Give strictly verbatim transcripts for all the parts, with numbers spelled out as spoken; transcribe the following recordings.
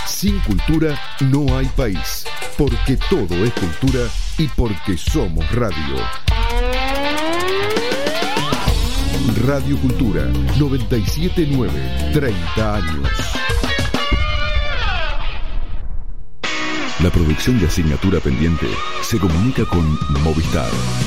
Sin cultura no hay país, porque todo es cultura y porque somos radio. Radio Cultura, noventa y siete punto nueve, treinta años. La producción de Asignatura Pendiente se comunica con Movistar.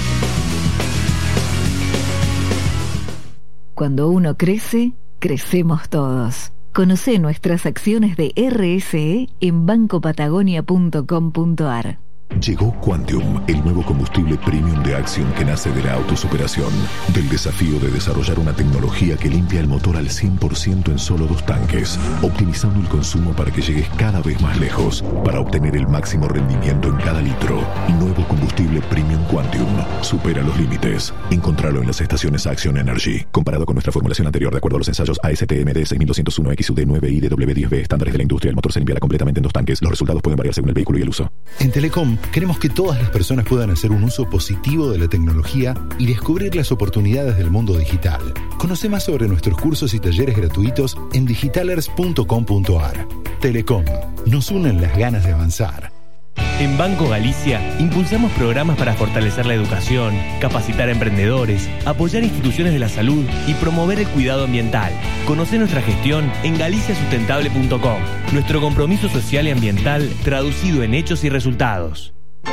Cuando uno crece, crecemos todos. Conoce nuestras acciones de R S E en banco patagonia punto com punto a r. Llegó Quantium, el nuevo combustible premium de Axion que nace de la autosuperación, del desafío de desarrollar una tecnología que limpia el motor al cien por ciento en solo dos tanques, optimizando el consumo para que llegues cada vez más lejos, para obtener el máximo rendimiento en cada litro. Nuevo combustible premium Quantium. Supera los límites. Encontralo en las estaciones Axion Energy. Comparado con nuestra formulación anterior, de acuerdo a los ensayos A S T M D seis mil doscientos uno X U D nueve I D W diez B, estándares de la industria, el motor se limpiará completamente en dos tanques. Los resultados pueden variar según el vehículo y el uso. En Telecom queremos que todas las personas puedan hacer un uso positivo de la tecnología y descubrir las oportunidades del mundo digital. Conoce más sobre nuestros cursos y talleres gratuitos en digitalers punto com punto a r. Telecom, nos unen las ganas de avanzar. En Banco Galicia impulsamos programas para fortalecer la educación, capacitar a emprendedores, apoyar instituciones de la salud y promover el cuidado ambiental. Conoce nuestra gestión en galicia sustentable punto com. Nuestro compromiso social y ambiental traducido en hechos y resultados.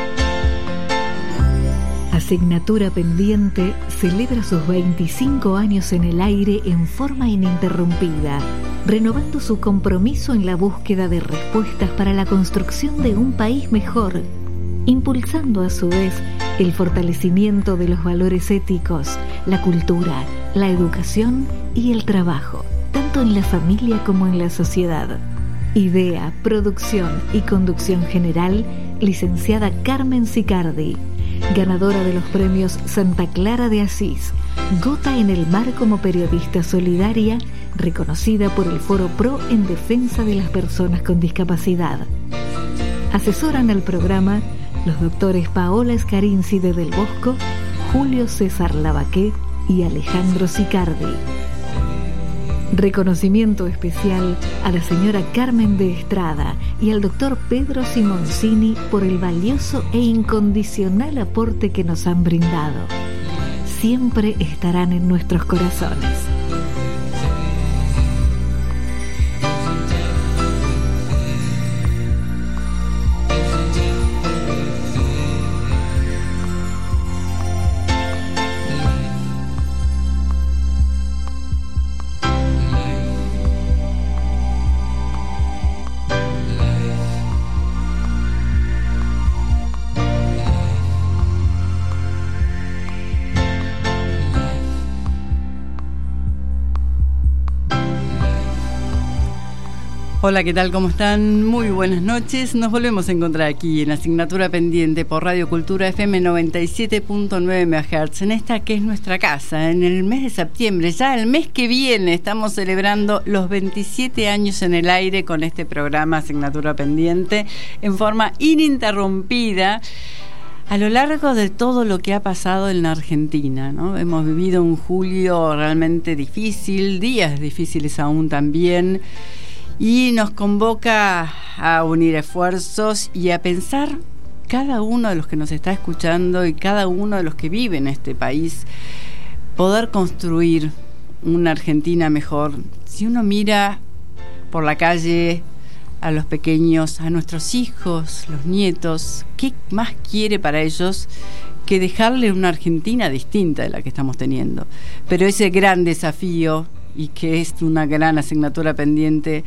Asignatura Pendiente celebra sus veinticinco años en el aire en forma ininterrumpida, renovando su compromiso en la búsqueda de respuestas para la construcción de un país mejor, impulsando a su vez el fortalecimiento de los valores éticos, la cultura, la educación y el trabajo, tanto en la familia como en la sociedad. Idea, producción y conducción general, licenciada Carmen Sicardi, ganadora de los premios Santa Clara de Asís, Gota en el Mar como periodista solidaria, reconocida por el Foro Pro en defensa de las personas con discapacidad. Asesoran al programa los doctores Paola Scarinci de Del Bosco, Julio César Lavaqué y Alejandro Sicardi. Reconocimiento especial a la señora Carmen de Estrada y al doctor Pedro Simoncini por el valioso e incondicional aporte que nos han brindado. Siempre estarán en nuestros corazones. Hola, ¿qué tal? ¿Cómo están? Muy buenas noches. Nos volvemos a encontrar aquí en Asignatura Pendiente por Radio Cultura F M noventa y siete punto nueve megahertz, en esta que es nuestra casa, en el mes de septiembre. Ya el mes que viene estamos celebrando los veintisiete años en el aire con este programa Asignatura Pendiente en forma ininterrumpida a lo largo de todo lo que ha pasado en la Argentina, ¿no? Hemos vivido un julio realmente difícil, días difíciles aún también, y nos convoca a unir esfuerzos y a pensar cada uno de los que nos está escuchando y cada uno de los que vive en este país, poder construir una Argentina mejor. Si uno mira por la calle a los pequeños, a nuestros hijos, los nietos, ¿qué más quiere para ellos que dejarle una Argentina distinta de la que estamos teniendo? Pero ese gran desafío, y que es una gran asignatura pendiente,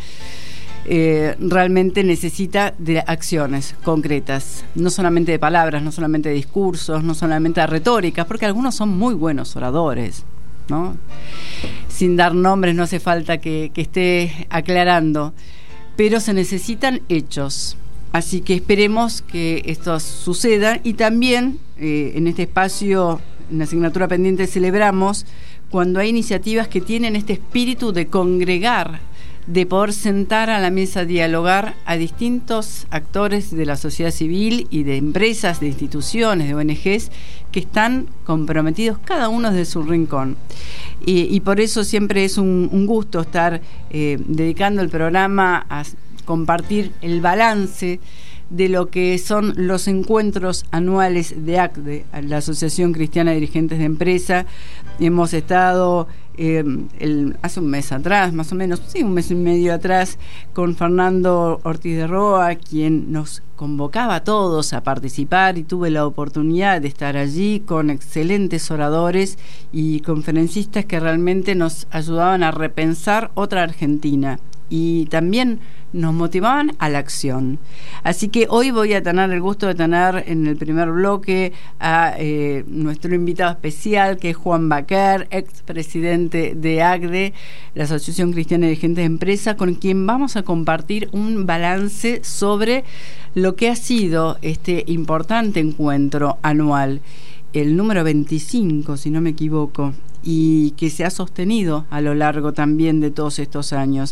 eh, realmente necesita de acciones concretas, no solamente de palabras, no solamente de discursos, no solamente de retóricas, porque algunos son muy buenos oradores, ¿no? Sin dar nombres, no hace falta que, que esté aclarando, pero se necesitan hechos. Así que esperemos que esto suceda, y también eh, en este espacio, en la asignatura pendiente, celebramos cuando hay iniciativas que tienen este espíritu de congregar, de poder sentar a la mesa a dialogar a distintos actores de la sociedad civil y de empresas, de instituciones, de O N Ges, que están comprometidos cada uno desde su rincón. Y, y por eso siempre es un, un gusto estar eh, dedicando el programa a compartir el balance de lo que son los encuentros anuales de A C D E, la Asociación Cristiana de Dirigentes de Empresa. Hemos estado eh, el, hace un mes atrás, más o menos, sí, un mes y medio atrás, con Fernando Ortiz de Roa, quien nos convocaba a todos a participar, y tuve la oportunidad de estar allí con excelentes oradores y conferencistas que realmente nos ayudaban a repensar otra Argentina y también nos motivaban a la acción. Así que hoy voy a tener el gusto de tener en el primer bloque a eh, nuestro invitado especial, que es Juan Baquer, expresidente de A C D E, la Asociación Cristiana de Dirigentes de Empresa, con quien vamos a compartir un balance sobre lo que ha sido este importante encuentro anual, el número veinticinco, si no me equivoco, y que se ha sostenido a lo largo también de todos estos años.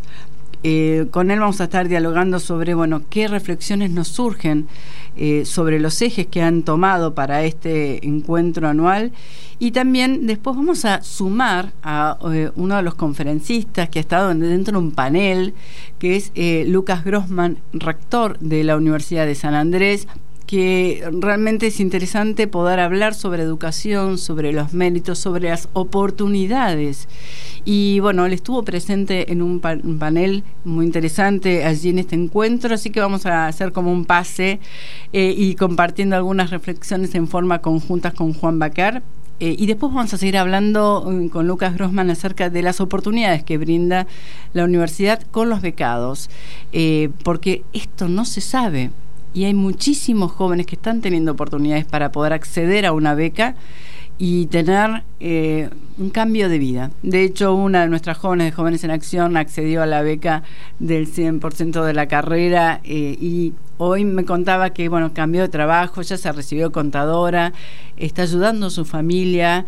Eh, con él vamos a estar dialogando sobre, bueno, qué reflexiones nos surgen eh, sobre los ejes que han tomado para este encuentro anual, y también después vamos a sumar a eh, uno de los conferencistas que ha estado dentro de un panel, que es eh, Lucas Grossman, rector de la Universidad de San Andrés, que realmente es interesante poder hablar sobre educación, sobre los méritos, sobre las oportunidades. Y bueno, él estuvo presente en un, pa- un panel muy interesante allí en este encuentro, así que vamos a hacer como un pase eh, y compartiendo algunas reflexiones en forma conjuntas con Juan Baquer. Eh, y después vamos a seguir hablando um, con Lucas Grossman acerca de las oportunidades que brinda la universidad con los becados, eh, porque esto no se sabe. Y hay muchísimos jóvenes que están teniendo oportunidades para poder acceder a una beca y tener eh, un cambio de vida. De hecho, una de nuestras jóvenes de Jóvenes en Acción accedió a la beca del cien por ciento de la carrera eh, y hoy me contaba que, bueno, cambió de trabajo, ya se recibió contadora, está ayudando a su familia.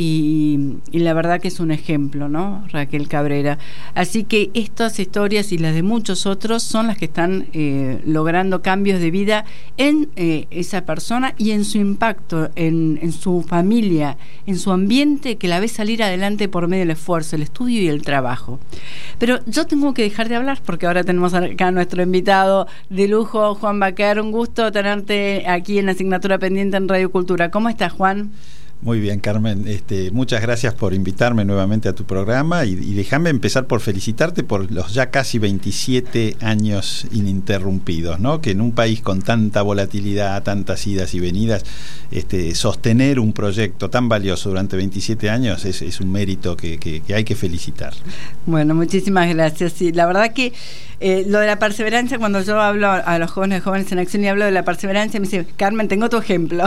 Y, y la verdad que es un ejemplo, ¿no? Raquel Cabrera. Así que estas historias y las de muchos otros son las que están eh, logrando cambios de vida en eh, esa persona y en su impacto, en, en su familia, en su ambiente, que la ve salir adelante por medio del esfuerzo, el estudio y el trabajo. Pero yo tengo que dejar de hablar porque ahora tenemos acá a nuestro invitado de lujo, Juan Baquer. Un gusto tenerte aquí en la Asignatura Pendiente en Radio Cultura. ¿Cómo estás, Juan? Muy bien, Carmen, este, muchas gracias por invitarme nuevamente a tu programa y, y déjame empezar por felicitarte por los ya casi veintisiete años ininterrumpidos, ¿no? Que en un país con tanta volatilidad, tantas idas y venidas, este, sostener un proyecto tan valioso durante veintisiete años es, es un mérito que, que, que hay que felicitar. Bueno, muchísimas gracias. Sí, la verdad que eh, lo de la perseverancia, cuando yo hablo a los jóvenes, jóvenes en acción y hablo de la perseverancia, me dice, Carmen, tengo tu ejemplo.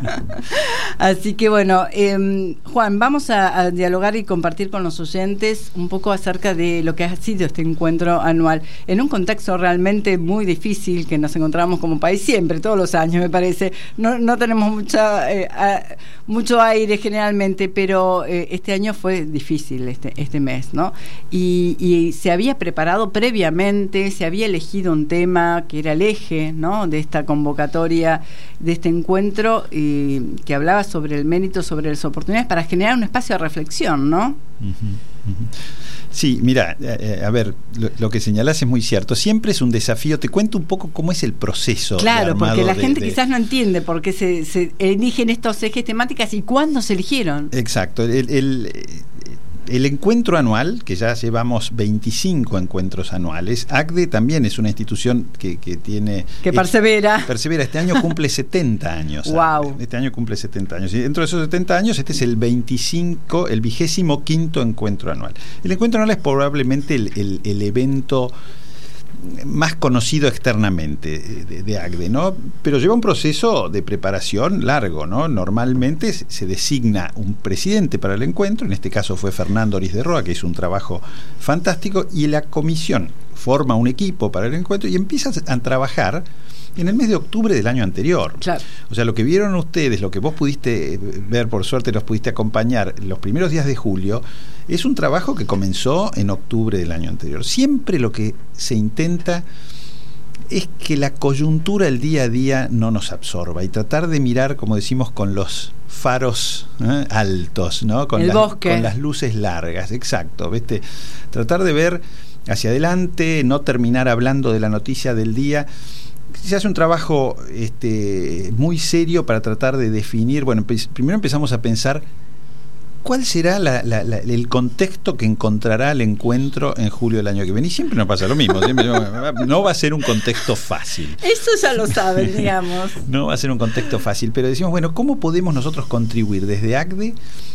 Así que bueno. Bueno, eh, Juan, vamos a, a dialogar y compartir con los oyentes un poco acerca de lo que ha sido este encuentro anual, en un contexto realmente muy difícil que nos encontramos como país siempre, todos los años me parece. No, no tenemos mucha, eh, a, mucho aire generalmente, pero eh, este año fue difícil, este, este mes, ¿no? Y, y se había preparado previamente, se había elegido un tema que era el eje, ¿no?, de esta convocatoria, de este encuentro, eh, que hablaba sobre el mérito, sobre las oportunidades para generar un espacio de reflexión, ¿no? Uh-huh, uh-huh. Sí, mira, eh, a ver, lo, lo que señalás es muy cierto. Siempre es un desafío. Te cuento un poco cómo es el proceso. Claro, porque la de, gente de... quizás no entiende por qué se, se eligen estos ejes temáticas y cuándo se eligieron. Exacto. El, el, el encuentro anual, que ya llevamos veinticinco encuentros anuales, A C D E también es una institución que, que tiene... Que persevera. Es, persevera. Este año cumple setenta años. Wow. Este año cumple setenta años. Y dentro de esos setenta años, este es el veinticinco, el vigésimo quinto encuentro anual. El encuentro anual es probablemente el, el, el evento más conocido externamente de, de A C D E, ¿no? Pero lleva un proceso de preparación largo, ¿no? Normalmente se designa un presidente para el encuentro, en este caso fue Fernando Ortiz de Roa, que hizo un trabajo fantástico, y la comisión forma un equipo para el encuentro y empieza a trabajar en el mes de octubre del año anterior. Claro. O sea, lo que vieron ustedes, lo que vos pudiste ver, por suerte los pudiste acompañar los primeros días de julio, es un trabajo que comenzó en octubre del año anterior. Siempre lo que se intenta es que la coyuntura del día a día no nos absorba y tratar de mirar, como decimos, con los faros ¿eh? altos, ¿no? Con el las, bosque. Con las luces largas, exacto, ¿viste? Tratar de ver hacia adelante, no terminar hablando de la noticia del día. Se hace un trabajo este, muy serio para tratar de definir, bueno, empe- primero empezamos a pensar cuál será la, la, la, el contexto que encontrará el encuentro en julio del año que viene. Y siempre nos pasa lo mismo, siempre, no va a ser un contexto fácil. Eso ya lo saben, digamos. No va a ser un contexto fácil, pero decimos, bueno, ¿cómo podemos nosotros contribuir desde ACDE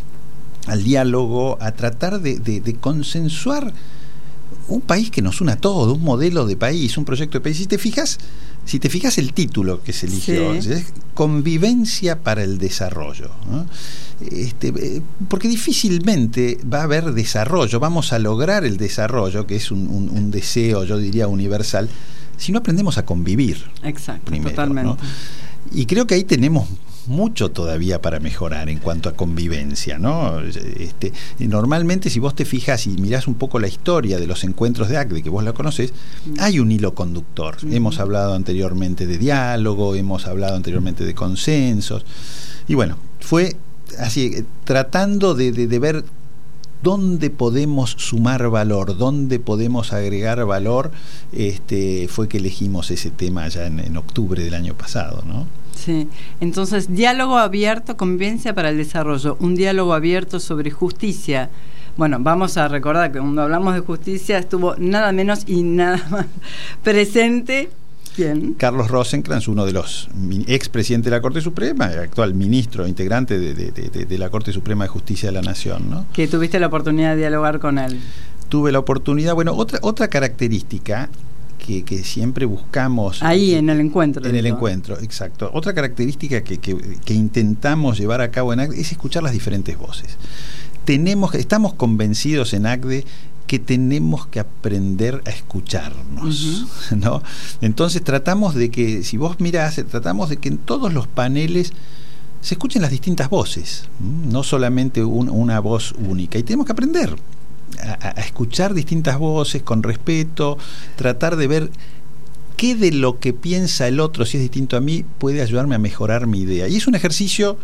al diálogo, a tratar de, de, de consensuar un país que nos una a todos, un modelo de país, un proyecto de país? Si te fijas, si te fijas el título que se eligió, sí, es Convivencia para el Desarrollo, ¿no? Este, porque difícilmente va a haber desarrollo, vamos a lograr el desarrollo, que es un, un, un deseo, yo diría, universal, si no aprendemos a convivir. Exacto, primero, totalmente. ¿no? Y creo que ahí tenemos mucho todavía para mejorar en cuanto a convivencia, ¿no? Este, normalmente, si vos te fijas y mirás un poco la historia de los encuentros de ACDE, que vos la conocés, hay un hilo conductor. Uh-huh. Hemos hablado anteriormente de diálogo, hemos hablado anteriormente de consensos, y bueno, fue así, tratando de, de, de ver dónde podemos sumar valor, dónde podemos agregar valor, este, fue que elegimos ese tema ya en, en octubre del año pasado, ¿no? Sí, entonces, diálogo abierto, convivencia para el desarrollo, un diálogo abierto sobre justicia. Bueno, vamos a recordar que cuando hablamos de justicia estuvo nada menos y nada más presente. ¿Quién? Carlos Rosenkrantz, uno de los expresidentes de la Corte Suprema, actual ministro, integrante de, de, de, de la Corte Suprema de Justicia de la Nación, ¿no? Que tuviste la oportunidad de dialogar con él. Tuve la oportunidad, bueno, otra, otra característica que, que siempre buscamos... Ahí, que, en el encuentro. En el encuentro, exacto. Otra característica que, que, que intentamos llevar a cabo en ACDE es escuchar las diferentes voces. Tenemos, estamos convencidos en ACDE que tenemos que aprender a escucharnos, uh-huh. ¿no? Entonces tratamos de que, si vos mirás, tratamos de que en todos los paneles se escuchen las distintas voces, no solamente un, una voz única, y tenemos que aprender a, a escuchar distintas voces con respeto, tratar de ver qué de lo que piensa el otro, si es distinto a mí, puede ayudarme a mejorar mi idea. Y es un ejercicio,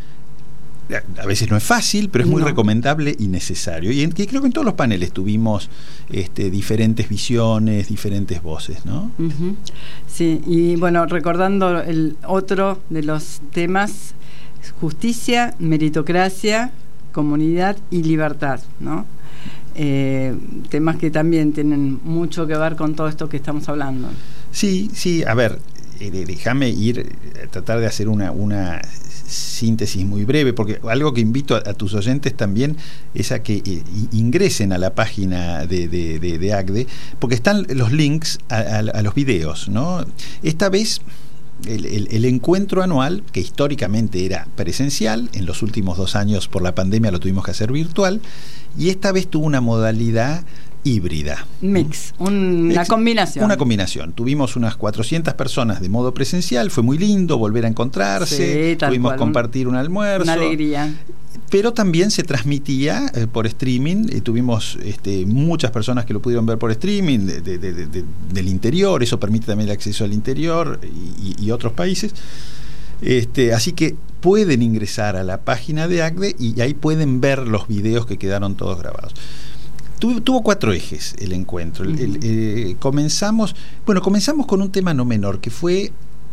a veces no es fácil, pero es muy no. recomendable y necesario. Y, en, y creo que en todos los paneles tuvimos este, diferentes visiones, diferentes voces, ¿no? Uh-huh. Sí, y bueno, recordando el otro de los temas, justicia, meritocracia, comunidad y libertad, ¿no? Eh, temas que también tienen mucho que ver con todo esto que estamos hablando. Sí, sí, a ver, eh, déjame ir, a tratar de hacer una... una síntesis muy breve, porque algo que invito a, a tus oyentes también es a que eh, ingresen a la página de, de, de, de ACDE, porque están los links a, a, a los videos, ¿no? Esta vez el, el, el encuentro anual, que históricamente era presencial, en los últimos dos años por la pandemia lo tuvimos que hacer virtual, y esta vez tuvo una modalidad híbrida. Mix, un, una Ex, combinación. Una combinación. Tuvimos unas cuatrocientas personas de modo presencial, fue muy lindo volver a encontrarse, sí, pudimos cual, compartir un almuerzo. Una alegría. Pero también se transmitía eh, por streaming, y tuvimos este, muchas personas que lo pudieron ver por streaming de, de, de, de, del interior, eso permite también el acceso al interior y, y, y otros países. Este, así que pueden ingresar a la página de ACDE y ahí pueden ver los videos que quedaron todos grabados. Tuvo, tuvo cuatro ejes el encuentro. El, el, eh, comenzamos, bueno, comenzamos con un tema no menor, que fue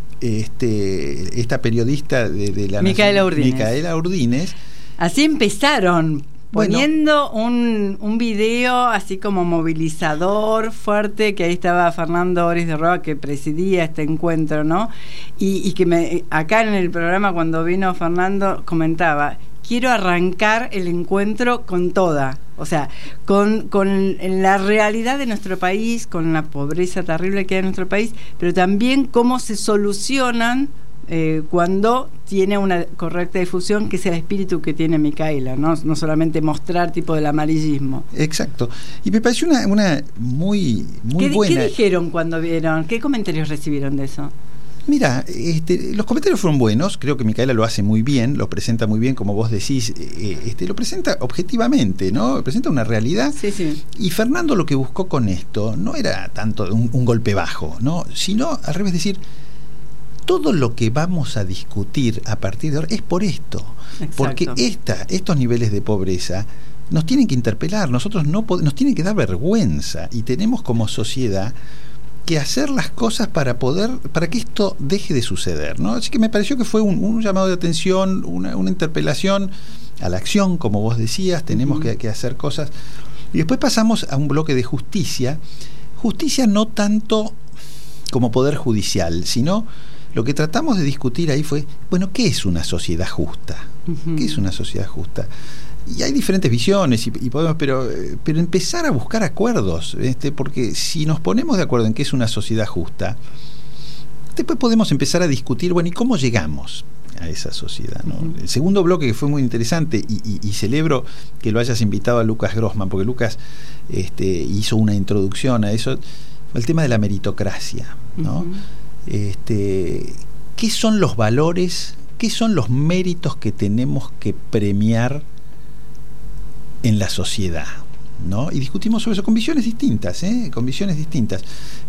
este, esta periodista de, de la Micaela Urdines. Micaela Urdines. Así empezaron, poniendo bueno, un, un video así como movilizador fuerte, que ahí estaba Fernando Oris de Roa, que presidía este encuentro, ¿no? Y, y que me, acá en el programa, cuando vino Fernando, comentaba: quiero arrancar el encuentro con toda, o sea, con, con la realidad de nuestro país, con la pobreza terrible que hay en nuestro país, pero también cómo se solucionan eh, cuando tiene una correcta difusión, que es el espíritu que tiene Micaela, ¿no? No solamente mostrar tipo del amarillismo. Exacto. Y me pareció una, una muy, muy ¿Qué, buena. ¿Qué dijeron cuando vieron? ¿Qué comentarios recibieron de eso? Mira, este, los comentarios fueron buenos, creo que Micaela lo hace muy bien, lo presenta muy bien, como vos decís, eh, este, lo presenta objetivamente, ¿no? Presenta una realidad. Sí, sí. Y Fernando lo que buscó con esto no era tanto un, un golpe bajo, ¿no? Sino al revés, decir, todo lo que vamos a discutir a partir de ahora es por esto. Exacto. Porque esta, estos niveles de pobreza nos tienen que interpelar, nosotros no pod- nos tienen que dar vergüenza, y tenemos como sociedad que hacer las cosas para poder, para que esto deje de suceder, ¿no? Así que me pareció que fue un, un llamado de atención, una, una interpelación a la acción, como vos decías, tenemos uh-huh. que, que hacer cosas. Y después pasamos a un bloque de justicia, justicia no tanto como poder judicial, sino lo que tratamos de discutir ahí fue, bueno, ¿qué es una sociedad justa? Uh-huh. ¿Qué es una sociedad justa? Y hay diferentes visiones, y, y podemos, pero, pero empezar a buscar acuerdos, este, porque si nos ponemos de acuerdo en qué es una sociedad justa, después podemos empezar a discutir, bueno, ¿y cómo llegamos a esa sociedad, ¿no? Uh-huh. El segundo bloque, que fue muy interesante, y, y, y celebro que lo hayas invitado a Lucas Grossman, porque Lucas este, hizo una introducción a eso, el tema de la meritocracia, ¿no? Uh-huh. Este, ¿qué son los valores, qué son los méritos que tenemos que premiar en la sociedad, ¿no? Y discutimos sobre eso con visiones distintas, ¿eh? Con visiones distintas.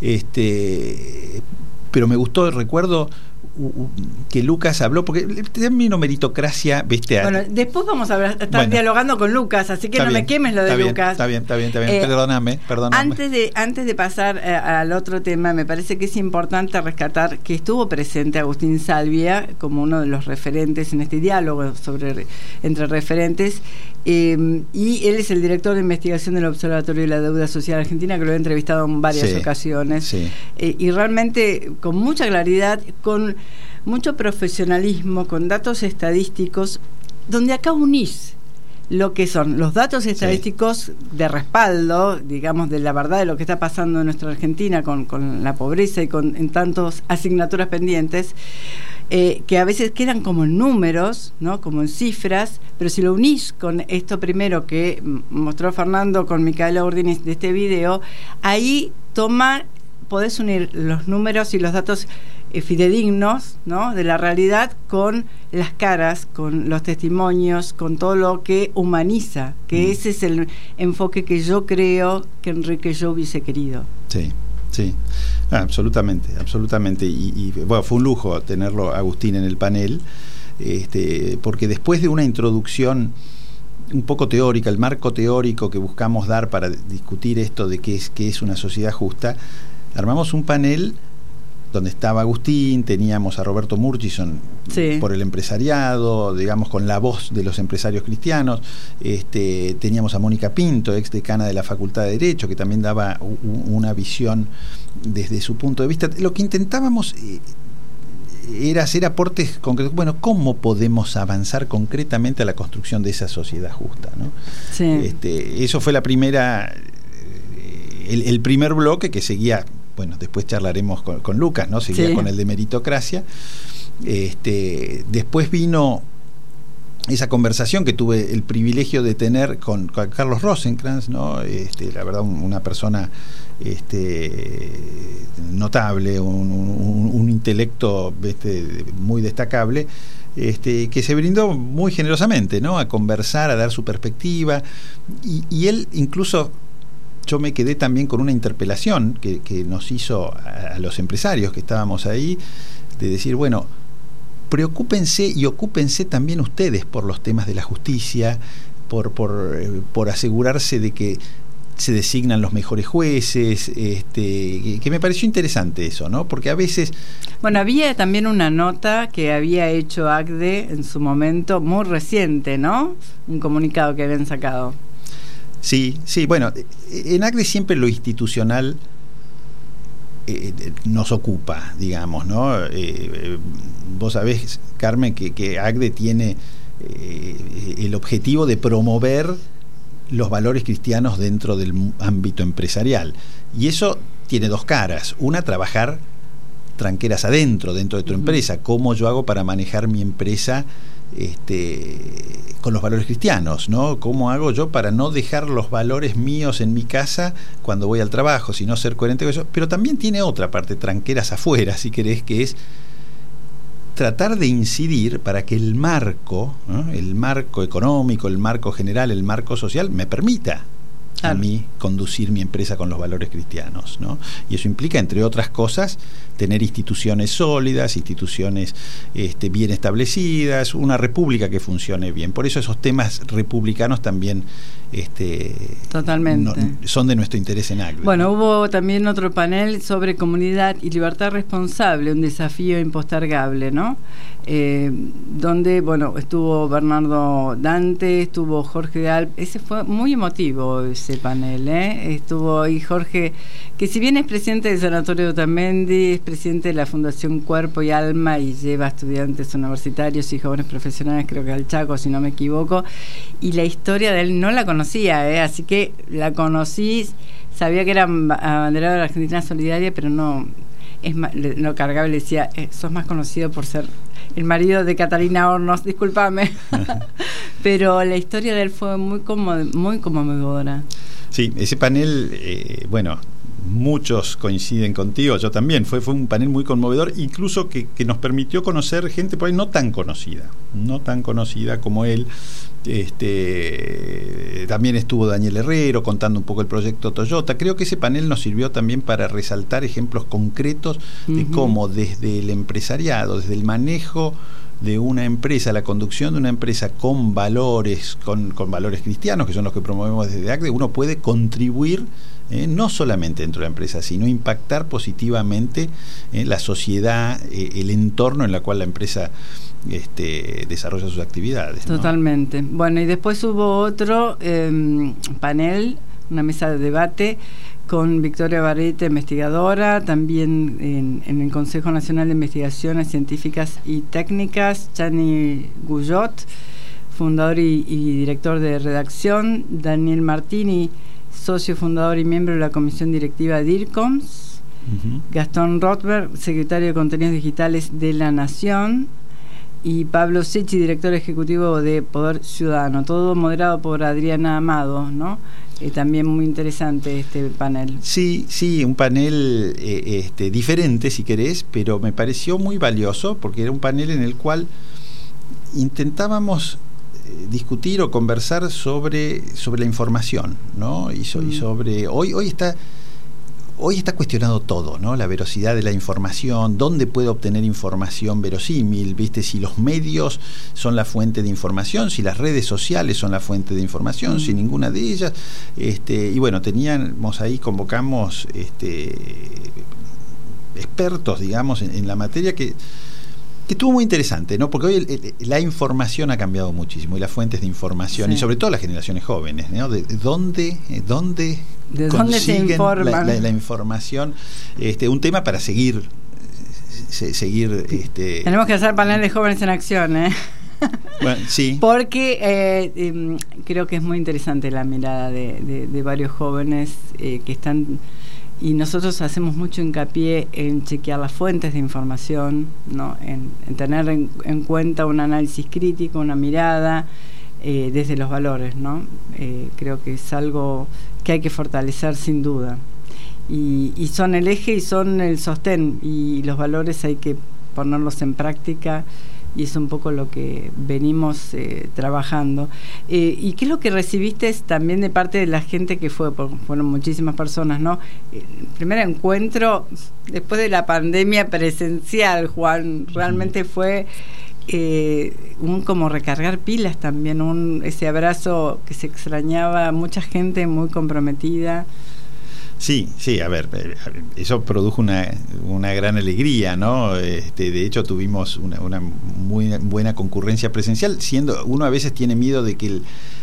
Este, pero me gustó, recuerdo uh, uh, que Lucas habló, porque el término meritocracia, viste. Bueno, después vamos a estar bueno, dialogando con Lucas, así que no bien, me quemes lo de bien, Lucas. Está bien, está bien, está bien. Eh, perdóname, perdóname. Antes de, antes de pasar eh, al otro tema, me parece que es importante rescatar que estuvo presente Agustín Salvia como uno de los referentes en este diálogo sobre entre referentes. Eh, y él es el director de investigación del Observatorio de la Deuda Social Argentina, que lo he entrevistado en varias sí, ocasiones sí. Eh, y realmente con mucha claridad, con mucho profesionalismo, con datos estadísticos, donde acá unís lo que son los datos estadísticos sí. de respaldo, digamos, de la verdad de lo que está pasando en nuestra Argentina con, con la pobreza y con en tantas asignaturas pendientes, eh, que a veces quedan como en números, ¿no? Como en cifras, pero si lo unís con esto primero que mostró Fernando con Micaela Urdines de este video, ahí toma, podés unir los números y los datos eh, fidedignos, ¿no? De la realidad con las caras, con los testimonios, con todo lo que humaniza, que mm. ese es el enfoque que yo creo que Enrique yo hubiese querido. Sí. Sí, ah, absolutamente, absolutamente. Y, y bueno, fue un lujo tenerlo Agustín en el panel, este, porque después de una introducción un poco teórica, el marco teórico que buscamos dar para discutir esto de qué es, qué es una sociedad justa, armamos un panel donde estaba Agustín, teníamos a Roberto Murchison sí. por el empresariado, digamos, con la voz de los empresarios cristianos, este, teníamos a Mónica Pinto, ex decana de la Facultad de Derecho, que también daba u, una visión desde su punto de vista. Lo que intentábamos eh, era hacer aportes concretos, bueno, ¿cómo podemos avanzar concretamente a la construcción de esa sociedad justa, ¿no? Sí. Este, eso fue la primera, el, el primer bloque que seguía. Bueno, después charlaremos con, con Lucas, ¿no? Seguía sí. con el de meritocracia. Este, después vino esa conversación que tuve el privilegio de tener con, con Carlos Rosenkrantz, ¿no? Este, la verdad, un, una persona este, notable, un, un, un intelecto este, muy destacable, este, que se brindó muy generosamente, ¿no? A conversar, a dar su perspectiva, y, y él incluso. Yo me quedé también con una interpelación que, que nos hizo a, a los empresarios que estábamos ahí, de decir, bueno, preocúpense y ocúpense también ustedes por los temas de la justicia, por, por, eh, por asegurarse de que se designan los mejores jueces, este, que, que me pareció interesante eso, ¿no? Porque a veces... Bueno, había también una nota que había hecho A C D E en su momento, muy reciente, ¿no? Un comunicado que habían sacado. Sí, sí, bueno, en A C D E siempre lo institucional eh, nos ocupa, digamos, ¿no? Eh, vos sabés, Carmen, que, que A C D E tiene eh, el objetivo de promover los valores cristianos dentro del ámbito empresarial. Y eso tiene dos caras. Una, trabajar tranqueras adentro, dentro de tu uh-huh. empresa. ¿Cómo yo hago para manejar mi empresa Este, con los valores cristianos, ¿no? ¿Cómo hago yo para no dejar los valores míos en mi casa cuando voy al trabajo, sino ser coherente con eso? Pero también tiene otra parte, tranqueras afuera, si querés, que es tratar de incidir para que el marco, ¿no? El marco económico, el marco general, el marco social, me permita a mí conducir mi empresa con los valores cristianos, ¿no? Y eso implica, entre otras cosas, tener instituciones sólidas, instituciones este, bien establecidas, una república que funcione bien. Por eso esos temas republicanos también este, totalmente no, son de nuestro interés en ACLE. Bueno, ¿no? Hubo también otro panel sobre comunidad y libertad responsable, un desafío impostergable, ¿no? Eh, donde, bueno, estuvo Bernardo Dante, estuvo Jorge de Alp, ese fue muy emotivo ese panel, ¿eh? Estuvo ahí Jorge, que si bien es presidente del Sanatorio de Otamendi, es presidente de la Fundación Cuerpo y Alma y lleva estudiantes universitarios y jóvenes profesionales, creo que al Chaco, si no me equivoco, y la historia de él no la conocía, ¿eh? Así que la conocí, sabía que era abanderado de la Argentina Solidaria, pero no, es más, lo cargaba y le decía, eh, sos más conocido por ser el marido de Catalina Hornos, discúlpame. Pero la historia de él fue muy conmo- muy conmovedora. Sí, ese panel, eh, bueno, muchos coinciden contigo, yo también, fue, fue un panel muy conmovedor, incluso que, que nos permitió conocer gente por ahí no tan conocida, no tan conocida como él. Este, también estuvo Daniel Herrero contando un poco el proyecto Toyota. Creo que ese panel nos sirvió también para resaltar ejemplos concretos de uh-huh. cómo desde el empresariado, desde el manejo de una empresa, la conducción de una empresa con valores, con, con valores cristianos, que son los que promovemos desde ACLE, uno puede contribuir eh, no solamente dentro de la empresa, sino impactar positivamente eh, la sociedad, eh, el entorno en el cual la empresa este, desarrolla sus actividades, ¿no? Totalmente. Bueno, y después hubo otro eh, panel, una mesa de debate con Victoria Barrete, investigadora, también en, en el Consejo Nacional de Investigaciones Científicas y Técnicas, Chani Guyot, fundador y, y director de redacción, Daniel Martini, socio fundador y miembro de la comisión directiva de DIRCOMS, uh-huh. Gastón Rothberg, secretario de Contenidos Digitales de La Nación, y Pablo Secchi, director ejecutivo de Poder Ciudadano, todo moderado por Adriana Amado, ¿no? Eh, también muy interesante este panel. Sí, sí, un panel eh, este, diferente, si querés, pero me pareció muy valioso porque era un panel en el cual intentábamos eh, discutir o conversar sobre, sobre la información, ¿no? Y, so, mm. y sobre hoy hoy está Hoy está cuestionado todo, ¿no? La veracidad de la información, dónde puede obtener información verosímil, ¿viste? Si los medios son la fuente de información, si las redes sociales son la fuente de información, mm. si ninguna de ellas. Este, y bueno, teníamos ahí, convocamos este, expertos, digamos, en, en la materia que... que estuvo muy interesante, ¿no? Porque hoy el, el, la información ha cambiado muchísimo y las fuentes de información, sí. y sobre todo las generaciones jóvenes, ¿no? De, de dónde, dónde, ¿De dónde se informan? La, la, la información, este, un tema para seguir, se, seguir, este. Tenemos que hacer panel de jóvenes en acción, ¿eh? Bueno, sí. Porque eh, eh, creo que es muy interesante la mirada de, de, de varios jóvenes eh, que están. Y nosotros hacemos mucho hincapié en chequear las fuentes de información, ¿no? en, en tener en, en cuenta un análisis crítico, una mirada eh, desde los valores, ¿no? Eh, creo que es algo que hay que fortalecer sin duda. Y, y son el eje y son el sostén, y los valores hay que ponerlos en práctica, y es un poco lo que venimos eh, trabajando. Eh, ¿Y qué es lo que recibiste también de parte de la gente que fue? Porque fueron muchísimas personas, ¿no? El primer encuentro después de la pandemia presencial, Juan, realmente fue eh, un como recargar pilas también, un ese abrazo que se extrañaba, mucha gente muy comprometida. Sí, sí, a ver, eso produjo una, una gran alegría, ¿no? Este, de hecho, tuvimos una, una muy buena concurrencia presencial, siendo uno a veces tiene miedo de que el,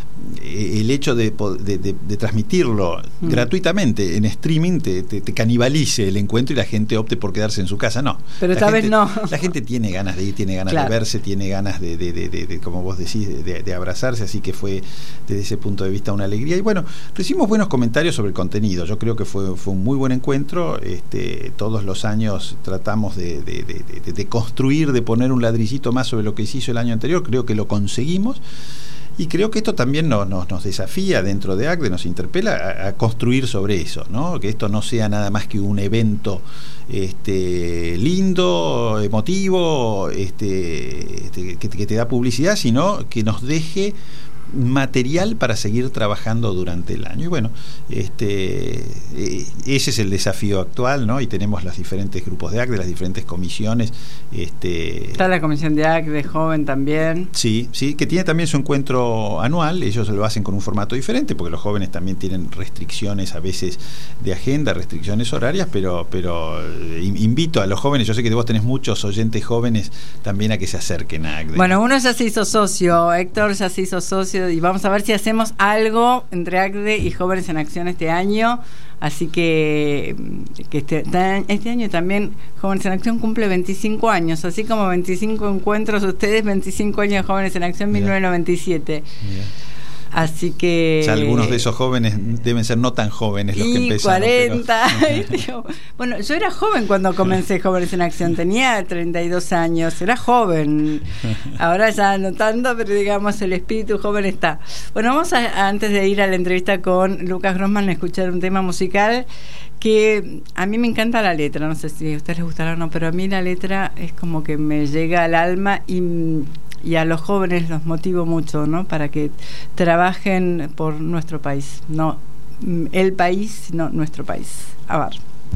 el hecho de, de, de, de transmitirlo mm. gratuitamente en streaming te, te, te canibalice el encuentro y la gente opte por quedarse en su casa. No. Pero esta vez no. La gente tiene ganas de ir, tiene ganas claro. de verse, tiene ganas de, de, de, de, de como vos decís, de, de abrazarse, así que fue desde ese punto de vista una alegría. Y bueno, recibimos buenos comentarios sobre el contenido. Yo creo que fue, fue un muy buen encuentro. Este, todos los años tratamos de, de, de, de, de construir, de poner un ladrillito más sobre lo que se hizo el año anterior. Creo que lo conseguimos. Y creo que esto también nos, nos, nos desafía dentro de ACLE, nos interpela a, a construir sobre eso, ¿no? Que esto no sea nada más que un evento este, lindo, emotivo, este, este, que, que te da publicidad, sino que nos deje material para seguir trabajando durante el año. Y bueno, este eh, ese es el desafío actual, ¿no? Y tenemos los diferentes grupos de A C D E, las diferentes comisiones. Este, Está la comisión de A C D E joven también. Sí, sí, que tiene también su encuentro anual. Ellos lo hacen con un formato diferente, porque los jóvenes también tienen restricciones a veces de agenda, restricciones horarias, pero, pero invito a los jóvenes, yo sé que vos tenés muchos oyentes jóvenes, también a que se acerquen a A C D E. Bueno, uno ya se hizo socio, Héctor ya se hizo socio, y vamos a ver si hacemos algo entre A C D E y Jóvenes en Acción este año. Así que, que este, este año también Jóvenes en Acción cumple veinticinco años, así como veinticinco encuentros ustedes, veinticinco años de Jóvenes en Acción, mil novecientos noventa y siete. Mira. Así que... Ya algunos de esos jóvenes deben ser no tan jóvenes los que empezaron. cuarenta. Pero... Bueno, yo era joven cuando comencé Jóvenes en Acción, tenía treinta y dos años, era joven. Ahora ya no tanto, pero digamos el espíritu joven está. Bueno, vamos a, antes de ir a la entrevista con Lucas Grossman, a escuchar un tema musical que a mí me encanta la letra, no sé si a ustedes les gustará o no, pero a mí la letra es como que me llega al alma y... y a los jóvenes los motivo mucho, ¿no? Para que trabajen por nuestro país, no el país, sino nuestro país. A ver.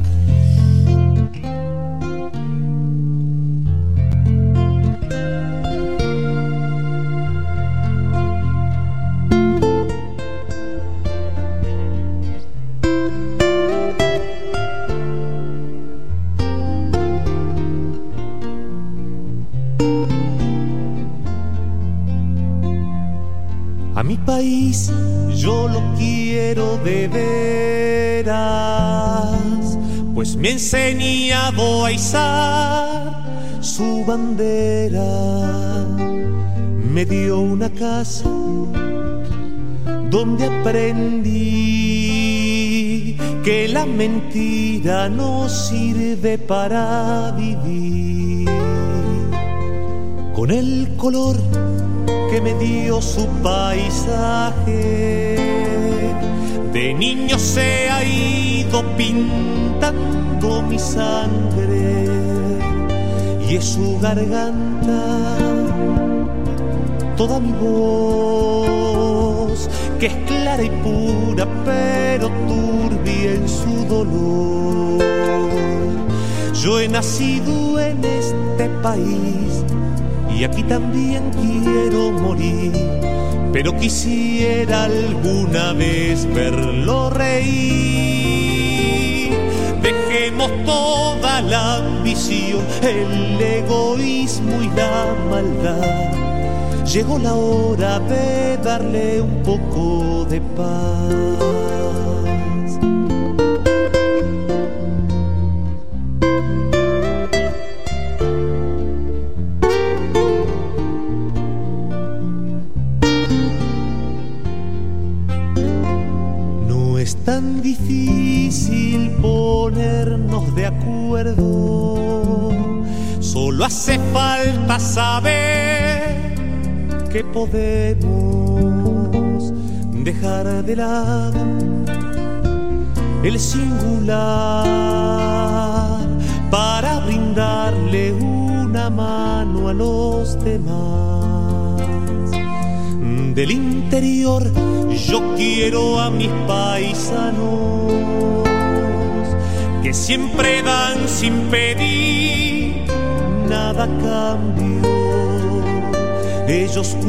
A mi país yo lo quiero de veras, pues me ha enseñado a izar su bandera. Me dio una casa donde aprendí que la mentira no sirve para vivir. Con el color que me dio su paisaje, de niño se ha ido pintando mi sangre, y es su garganta toda mi voz, que es clara y pura pero turbia en su dolor. Yo he nacido en este país y aquí también quiero morir, pero quisiera alguna vez verlo reír. Dejemos toda la ambición, el egoísmo y la maldad. Llegó la hora de darle un poco de paz. Tan difícil ponernos de acuerdo, solo hace falta saber que podemos dejar de lado el singular para brindarle una mano a los demás. Del interior yo quiero a mis paisanos que siempre dan sin pedir nada a cambio. Ellos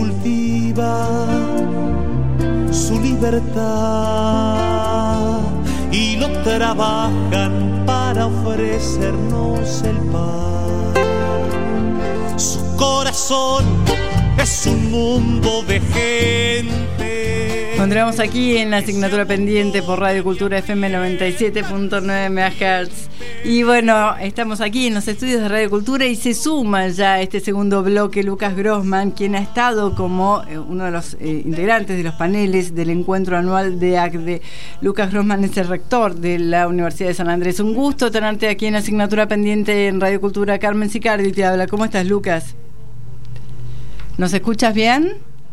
cultivan su libertad y lo trabajan para ofrecernos el pan. Su corazón es un mundo de gente. Continuamos aquí en la asignatura pendiente por Radio Cultura F M noventa y siete punto nueve megahertz. Y bueno, estamos aquí en los estudios de Radio Cultura y se suma ya a este segundo bloque Lucas Grossman, quien ha estado como uno de los eh, integrantes de los paneles del encuentro anual de A C D E. Lucas Grossman es el rector de la Universidad de San Andrés. Un gusto tenerte aquí en la asignatura pendiente en Radio Cultura. Carmen Sicardi te habla. ¿Cómo estás, Lucas? ¿Nos escuchas bien?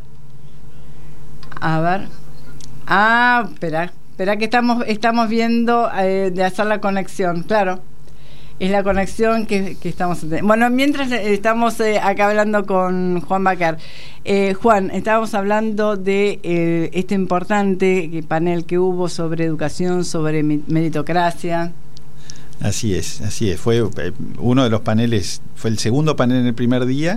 A ver. Ah, espera, espera que estamos estamos viendo eh, de hacer la conexión, claro. es la conexión que, que estamos teniendo. Bueno, mientras estamos eh, acá hablando con Juan Baquer, eh, Juan, estábamos hablando de eh, este importante panel que hubo sobre educación, sobre meritocracia. Así es, así es. Fue uno de los paneles, fue el segundo panel en el primer día,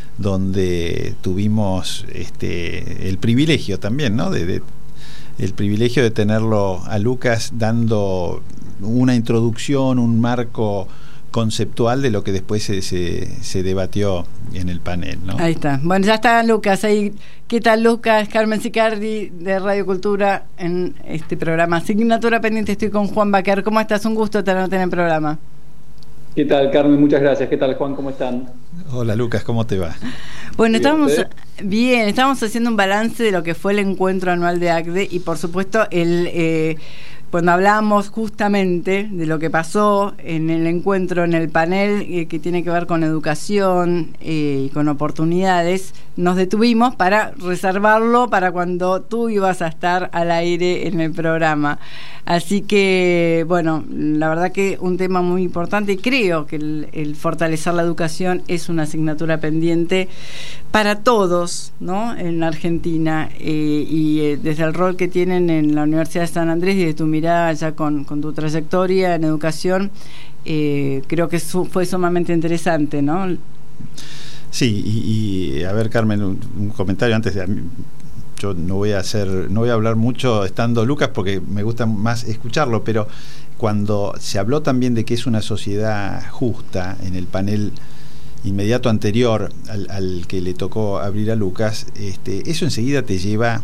donde tuvimos este el privilegio también, ¿no? De, de el privilegio de tenerlo a Lucas dando una introducción, un marco conceptual de lo que después se, se, se debatió en el panel, ¿no? Ahí está. Bueno, ya está Lucas ahí. ¿Qué tal, Lucas? Carmen Sicardi de Radio Cultura en este programa Asignatura Pendiente. Estoy con Juan Baquer. ¿Cómo estás? Un gusto tenerte en el programa. ¿Qué tal, Carmen? Muchas gracias. ¿Qué tal, Juan? ¿Cómo están? Hola, Lucas. ¿Cómo te va? Bueno, estábamos bien, estábamos haciendo un balance de lo que fue el encuentro anual de A C D E y, por supuesto, el eh, cuando hablamos justamente de lo que pasó en el encuentro, en el panel eh, que tiene que ver con educación eh, y con oportunidades, nos detuvimos para reservarlo para cuando tú ibas a estar al aire en el programa. Así que, bueno, la verdad que un tema muy importante, y creo que el, el fortalecer la educación es una asignatura pendiente para todos, ¿no?, en la Argentina, eh, y eh, desde el rol que tienen en la Universidad de San Andrés y de tu mirada ya con, con tu trayectoria en educación, eh, creo que su, fue sumamente interesante, ¿no? Sí, y, y a ver, Carmen, un, un comentario antes de... Yo no voy a hacer, no voy a hablar mucho estando Lucas porque me gusta más escucharlo, pero cuando se habló también de que es una sociedad justa en el panel inmediato anterior al, al que le tocó abrir a Lucas, este, eso enseguida te lleva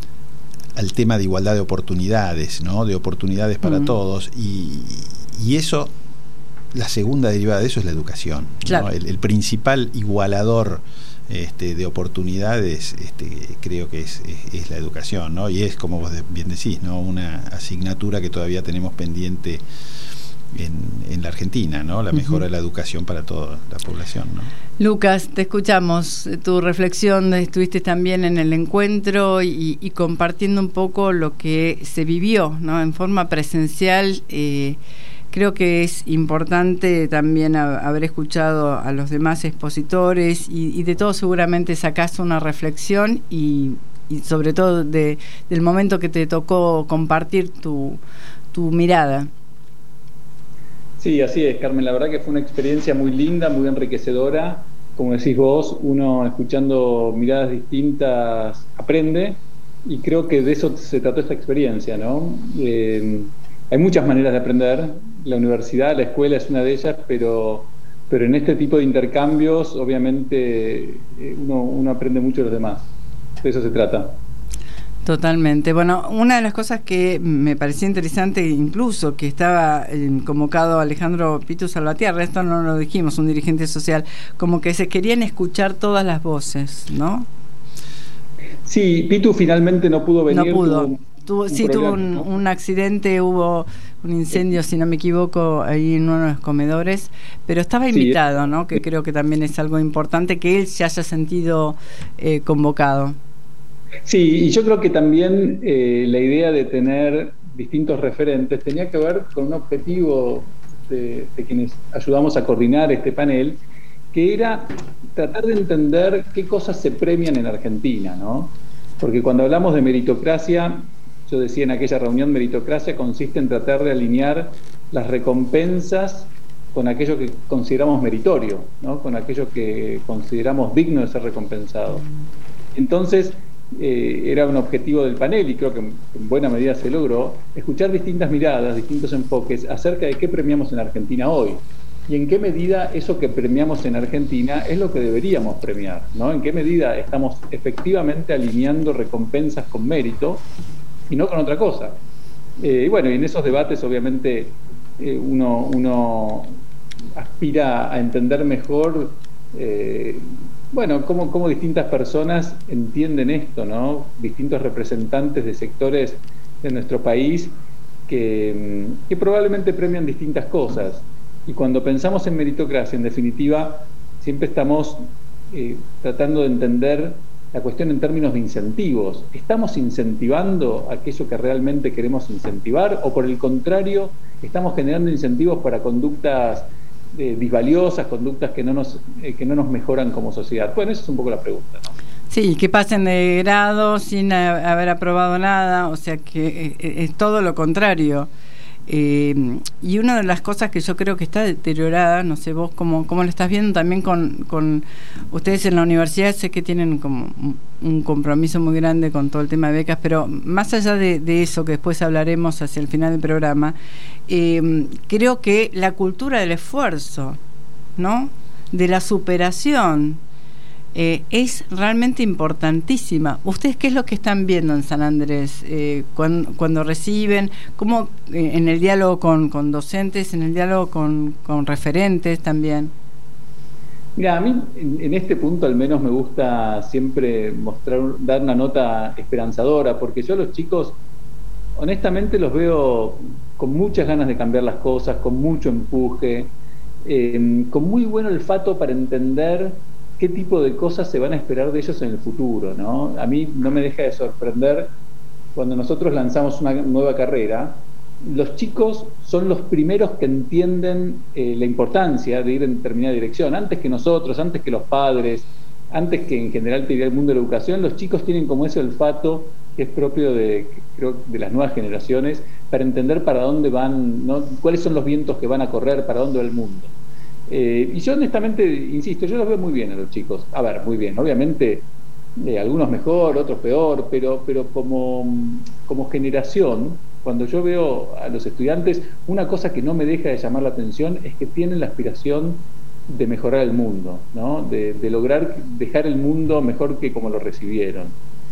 al tema de igualdad de oportunidades, ¿no? De oportunidades para mm. todos, y, y eso, la segunda derivada de eso es la educación, claro. ¿no? El, el principal igualador Este, de oportunidades, este, creo que es, es, es la educación, ¿no? Y es, como vos bien decís, ¿no?, una asignatura que todavía tenemos pendiente en, en la Argentina, ¿no? La mejora uh-huh. de la educación para toda la población, ¿no? Lucas, te escuchamos, tu reflexión, estuviste también en el encuentro y, y compartiendo un poco lo que se vivió, ¿no?, en forma presencial. eh, Creo que es importante también a, haber escuchado a los demás expositores y, y de todo seguramente sacás una reflexión y, y sobre todo de, del momento que te tocó compartir tu, tu mirada. Sí, así es, Carmen. La verdad que fue una experiencia muy linda, muy enriquecedora. Como decís vos, uno escuchando miradas distintas aprende, y creo que de eso se trató esta experiencia, ¿no? Eh, Hay muchas maneras de aprender. La universidad, la escuela es una de ellas, pero, pero en este tipo de intercambios, obviamente, uno, uno aprende mucho de los demás. De eso se trata. Totalmente. Bueno, una de las cosas que me parecía interesante, incluso que estaba eh, convocado Alejandro Pitu Salvatierra, esto no lo dijimos, un dirigente social, como que se querían escuchar todas las voces, ¿no? Sí, Pitu finalmente no pudo venir. No pudo. Tuvo, tuvo, sí, problema, tuvo un, ¿no? un accidente, hubo un incendio, si no me equivoco, ahí en uno de los comedores, pero estaba invitado, sí, ¿no? Que creo que también es algo importante que él se haya sentido eh, convocado. Sí, y yo creo que también eh, la idea de tener distintos referentes tenía que ver con un objetivo de, de quienes ayudamos a coordinar este panel, que era tratar de entender qué cosas se premian en Argentina, ¿no? Porque cuando hablamos de meritocracia, yo decía en aquella reunión, meritocracia consiste en tratar de alinear las recompensas con aquello que consideramos meritorio, ¿no? Con aquello que consideramos digno de ser recompensado. Entonces, eh, era un objetivo del panel, y creo que en buena medida se logró, escuchar distintas miradas, distintos enfoques acerca de qué premiamos en Argentina hoy, y en qué medida eso que premiamos en Argentina es lo que deberíamos premiar, ¿no? En qué medida estamos efectivamente alineando recompensas con mérito y no con otra cosa. Eh, y bueno, y en esos debates obviamente eh, uno, uno aspira a entender mejor eh, bueno, cómo, cómo distintas personas entienden esto, ¿no? Distintos representantes de sectores de nuestro país que, que probablemente premian distintas cosas. Y cuando pensamos en meritocracia, en definitiva, siempre estamos eh, tratando de entender la cuestión en términos de incentivos. ¿Estamos incentivando aquello que realmente queremos incentivar o por el contrario estamos generando incentivos para conductas eh, disvaliosas, conductas que no nos eh, que no nos mejoran como sociedad? Bueno, esa es un poco la pregunta, ¿no? Sí, que pasen de grado sin a, haber aprobado nada, o sea que es, es todo lo contrario. Eh, y una de las cosas que yo creo que está deteriorada, no sé vos cómo, cómo lo estás viendo también con, con ustedes en la universidad, sé que tienen como un compromiso muy grande con todo el tema de becas, pero más allá de, de eso, que después hablaremos hacia el final del programa, eh, creo que la cultura del esfuerzo, ¿no?, de la superación, Eh, es realmente importantísima. ¿Ustedes qué es lo que están viendo en San Andrés eh, cuando, cuando reciben, cómo eh, en el diálogo con, con docentes, en el diálogo con, con referentes también? Mira, a mí en, en este punto al menos me gusta siempre mostrar, dar una nota esperanzadora, porque yo a los chicos honestamente los veo con muchas ganas de cambiar las cosas, con mucho empuje, eh, con muy buen olfato para entender qué tipo de cosas se van a esperar de ellos en el futuro, ¿no? A mí no me deja de sorprender cuando nosotros lanzamos una nueva carrera, los chicos son los primeros que entienden eh, la importancia de ir en determinada dirección, antes que nosotros, antes que los padres, antes que en general te diría el mundo de la educación. Los chicos tienen como ese olfato que es propio de, creo, de las nuevas generaciones, para entender para dónde van, ¿no?, cuáles son los vientos que van a correr, para dónde va el mundo. Eh, y yo honestamente, insisto, yo los veo muy bien a los chicos. A ver, muy bien, obviamente eh, algunos mejor, otros peor, pero, pero como, como generación, cuando yo veo a los estudiantes, una cosa que no me deja de llamar la atención es que tienen la aspiración de mejorar el mundo, ¿no?, de, de lograr dejar el mundo mejor que como lo recibieron,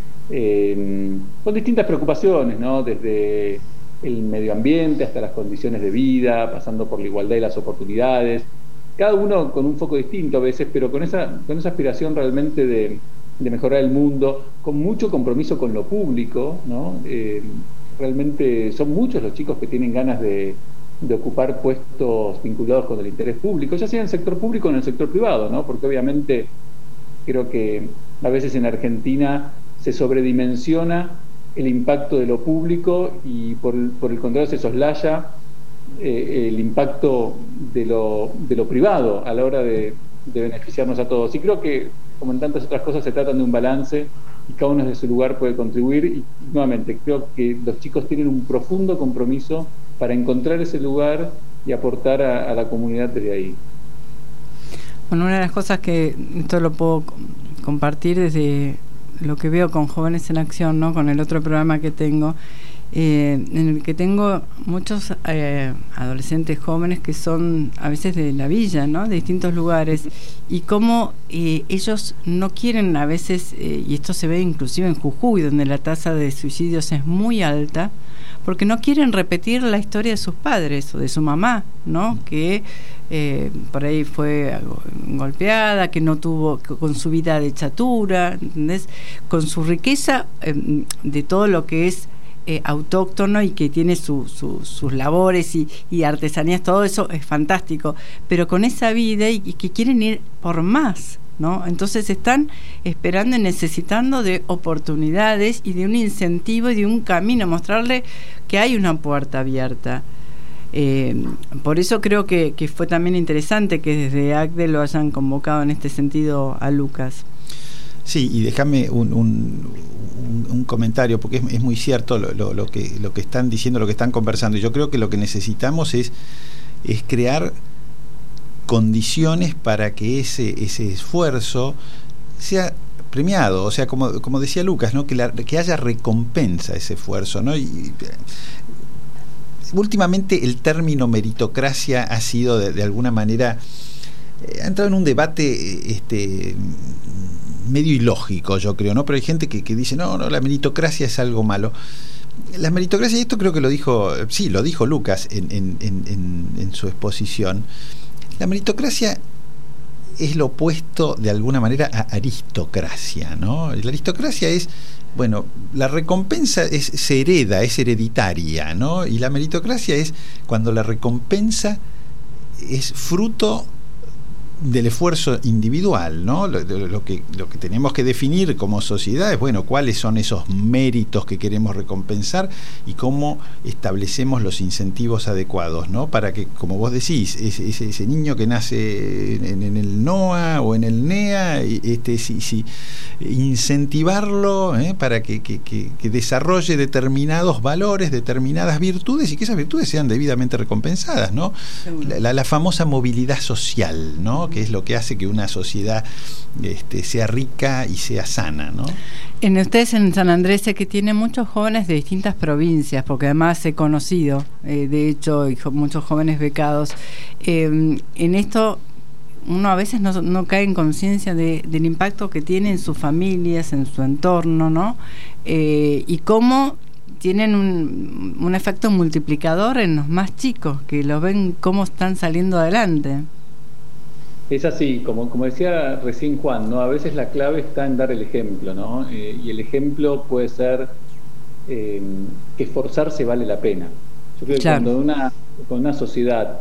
eh, con distintas preocupaciones, ¿no?, desde el medio ambiente hasta las condiciones de vida, pasando por la igualdad y las oportunidades, cada uno con un foco distinto a veces, pero con esa, con esa aspiración realmente de, de mejorar el mundo, con mucho compromiso con lo público, ¿no? Eh, realmente son muchos los chicos que tienen ganas de, de ocupar puestos vinculados con el interés público, ya sea en el sector público o en el sector privado, ¿no? Porque obviamente creo que a veces en Argentina se sobredimensiona el impacto de lo público y por, por el contrario se soslaya Eh, el impacto de lo, de lo privado a la hora de, de beneficiarnos a todos. Y creo que, como en tantas otras cosas, se tratan de un balance y cada uno desde su lugar puede contribuir. Y nuevamente, creo que los chicos tienen un profundo compromiso para encontrar ese lugar y aportar a, a la comunidad desde ahí. Bueno, una de las cosas que esto lo puedo compartir desde lo que veo con Jóvenes en Acción, ¿no?, con el otro programa que tengo, Eh, en el que tengo muchos eh, adolescentes jóvenes que son a veces de la villa, ¿no?, de distintos lugares, y cómo eh, ellos no quieren a veces, eh, y esto se ve inclusive en Jujuy, donde la tasa de suicidios es muy alta, porque no quieren repetir la historia de sus padres o de su mamá, ¿no?, que eh, por ahí fue golpeada, que no tuvo, con su vida de chatura, ¿entendés?, con su riqueza eh, de todo lo que es Eh, autóctono y que tiene su, su, sus labores y, y artesanías, todo eso es fantástico, pero con esa vida y, y que quieren ir por más, ¿no? Entonces están esperando y necesitando de oportunidades y de un incentivo y de un camino, mostrarle que hay una puerta abierta. Eh, por eso creo que, que fue también interesante que desde A C D E lo hayan convocado en este sentido a Lucas. Sí, y déjame un, un, un, un comentario, porque es, es muy cierto lo, lo, lo, que, lo que están diciendo, lo que están conversando. Y yo creo que lo que necesitamos es, es crear condiciones para que ese, ese esfuerzo sea premiado. O sea, como, como decía Lucas, ¿no?, que, la, que haya recompensa a ese esfuerzo, ¿no? Y, últimamente el término meritocracia ha sido de, de alguna manera, eh, ha entrado en un debate este medio ilógico, yo creo, ¿no? Pero hay gente que, que dice, no, no, la meritocracia es algo malo. La meritocracia, y esto creo que lo dijo, sí, lo dijo Lucas en, en, en, en su exposición, la meritocracia es lo opuesto de alguna manera a aristocracia, ¿no? La aristocracia es, bueno, la recompensa es, se hereda, es hereditaria, ¿no? Y la meritocracia es cuando la recompensa es fruto del esfuerzo individual, ¿no? Lo, lo, que, lo que tenemos que definir como sociedad es, bueno, cuáles son esos méritos que queremos recompensar y cómo establecemos los incentivos adecuados, ¿no? Para que, como vos decís, ese, ese, ese niño que nace en, en el NOA o en el NEA, este, si, si, incentivarlo ¿eh? para que, que, que, que desarrolle determinados valores, determinadas virtudes y que esas virtudes sean debidamente recompensadas, ¿no? La, la, la famosa movilidad social, ¿no? Que es lo que hace que una sociedad este, sea rica y sea sana, ¿no? En ustedes en San Andrés sé que tiene muchos jóvenes de distintas provincias, porque además he conocido, eh, de hecho, muchos jóvenes becados. Eh, en esto uno a veces no, no cae en conciencia de, del impacto que tiene en sus familias, en su entorno, ¿no? Eh, y cómo tienen un, un efecto multiplicador en los más chicos, que los ven cómo están saliendo adelante. Es así, como, como decía recién Juan, ¿no? A veces la clave está en dar el ejemplo, ¿no? Eh, y el ejemplo puede ser eh, que esforzarse vale la pena. Yo creo que claro. cuando una, cuando una sociedad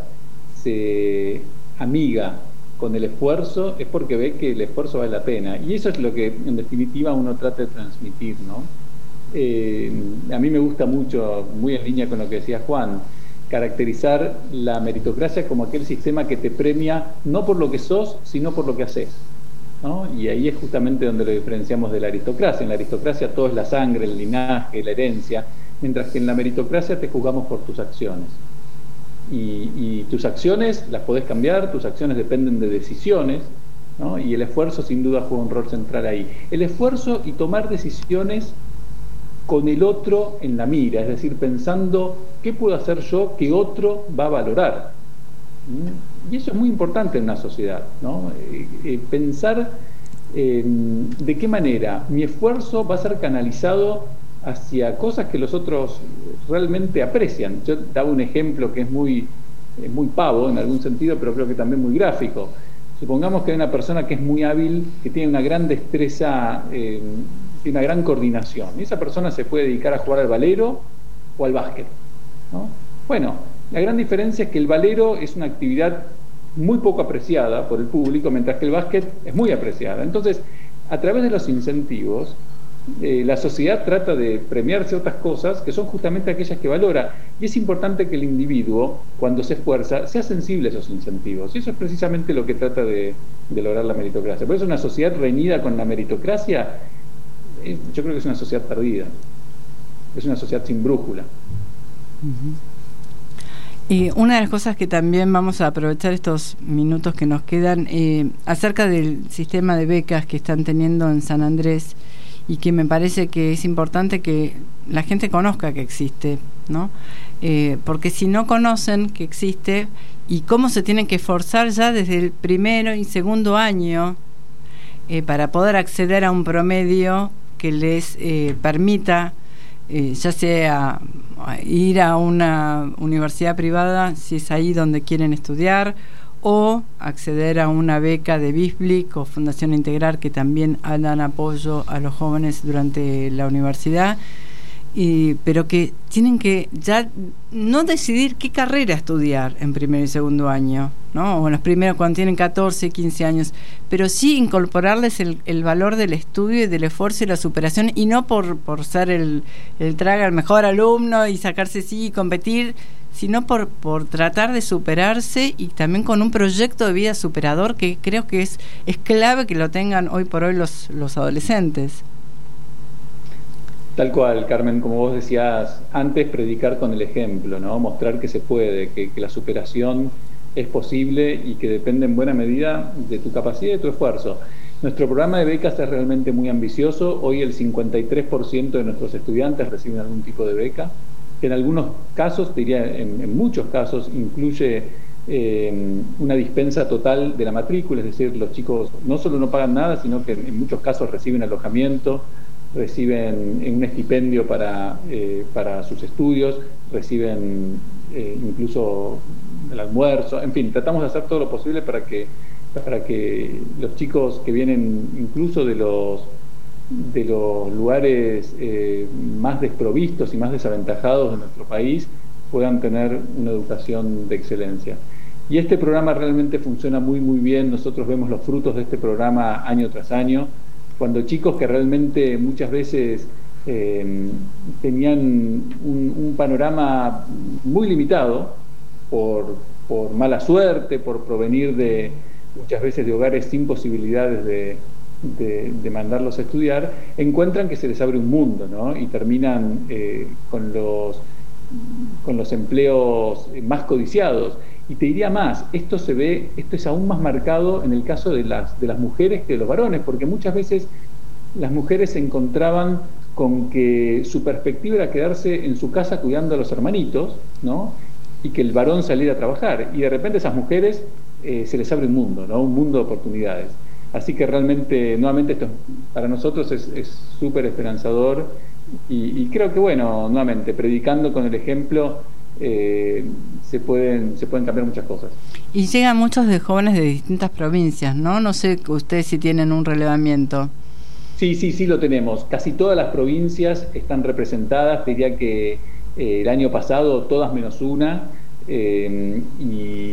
se amiga con el esfuerzo es porque ve que el esfuerzo vale la pena. Y eso es lo que en definitiva uno trata de transmitir, ¿no? Eh, a mí me gusta mucho, muy en línea con lo que decía Juan, caracterizar la meritocracia como aquel sistema que te premia no por lo que sos, sino por lo que haces, ¿no? Y ahí es justamente donde lo diferenciamos de la aristocracia. En la aristocracia todo es la sangre, el linaje, la herencia, mientras que en la meritocracia te juzgamos por tus acciones. Y, y tus acciones las podés cambiar, tus acciones dependen de decisiones, ¿no? Y el esfuerzo sin duda juega un rol central ahí. El esfuerzo y tomar decisiones con el otro en la mira, es decir, pensando qué puedo hacer yo que otro va a valorar. ¿Mm? Y eso es muy importante en una sociedad, ¿no? Eh, eh, pensar eh, de qué manera mi esfuerzo va a ser canalizado hacia cosas que los otros realmente aprecian. Yo daba un ejemplo que es muy, eh, muy pavo en algún sentido, pero creo que también muy gráfico. Supongamos que hay una persona que es muy hábil, que tiene una gran destreza, eh, tiene una gran coordinación, y esa persona se puede dedicar a jugar al valero o al básquet, ¿no? Bueno, la gran diferencia es que el valero es una actividad muy poco apreciada por el público, mientras que el básquet es muy apreciada. Entonces, a través de los incentivos, eh, la sociedad trata de premiar ciertas cosas que son justamente aquellas que valora, y es importante que el individuo, cuando se esfuerza, sea sensible a esos incentivos, y eso es precisamente lo que trata de, de lograr la meritocracia. Por eso una sociedad reñida con la meritocracia, eh, yo creo que es una sociedad perdida, es una sociedad sin brújula. Uh-huh. Y una de las cosas que también vamos a aprovechar estos minutos que nos quedan, eh, acerca del sistema de becas que están teniendo en San Andrés, y que me parece que es importante que la gente conozca que existe, ¿no? Eh, porque si no conocen que existe y cómo se tienen que esforzar ya desde el primero y segundo año eh, para poder acceder a un promedio que les eh, permita eh, ya sea ir a una universidad privada si es ahí donde quieren estudiar, o acceder a una beca de BISBLIC o Fundación Integrar, que también dan apoyo a los jóvenes durante la universidad, y, pero que tienen que ya no decidir qué carrera estudiar en primer y segundo año, ¿no? O en los primeros cuando tienen catorce, quince años, pero sí incorporarles el, el valor del estudio y del esfuerzo y la superación, y no por, por ser el, el traga el mejor alumno y sacarse sí y competir, sino por, por tratar de superarse, y también con un proyecto de vida superador que creo que es, es clave que lo tengan hoy por hoy los, los adolescentes. Tal cual, Carmen, como vos decías antes, predicar con el ejemplo, ¿no? Mostrar que se puede, que, que la superación es posible y que depende en buena medida de tu capacidad y de tu esfuerzo. Nuestro programa de becas es realmente muy ambicioso. Hoy el cincuenta y tres por ciento de nuestros estudiantes reciben algún tipo de beca, que en algunos casos, diría en, en muchos casos, incluye eh, una dispensa total de la matrícula, es decir, los chicos no solo no pagan nada, sino que en muchos casos reciben alojamiento, reciben un estipendio para, eh, para sus estudios, reciben eh, incluso el almuerzo, en fin, tratamos de hacer todo lo posible para que, para que los chicos que vienen incluso de los de los lugares eh, más desprovistos y más desaventajados de nuestro país puedan tener una educación de excelencia. Y este programa realmente funciona muy, muy bien. Nosotros vemos los frutos de este programa año tras año. Cuando chicos que realmente muchas veces eh, tenían un, un panorama muy limitado por, por mala suerte, por provenir de muchas veces de hogares sin posibilidades de, de, de mandarlos a estudiar, encuentran que se les abre un mundo, ¿no? Y terminan eh, con los, con los empleos más codiciados. Y te diría más, esto se ve, esto es aún más marcado en el caso de las, de las mujeres que de los varones, porque muchas veces las mujeres se encontraban con que su perspectiva era quedarse en su casa cuidando a los hermanitos, ¿no? Y que el varón saliera a trabajar. Y de repente a esas mujeres eh, se les abre un mundo, ¿no? Un mundo de oportunidades. Así que realmente, nuevamente, esto para nosotros es súper esperanzador. Y, y creo que, bueno, nuevamente, predicando con el ejemplo, eh, se pueden, se pueden cambiar muchas cosas. Y llegan muchos de jóvenes de distintas provincias, ¿no? No sé ustedes si tienen un relevamiento. Sí, sí, sí lo tenemos. Casi todas las provincias están representadas. Te diría que eh, el año pasado todas menos una. Eh, y,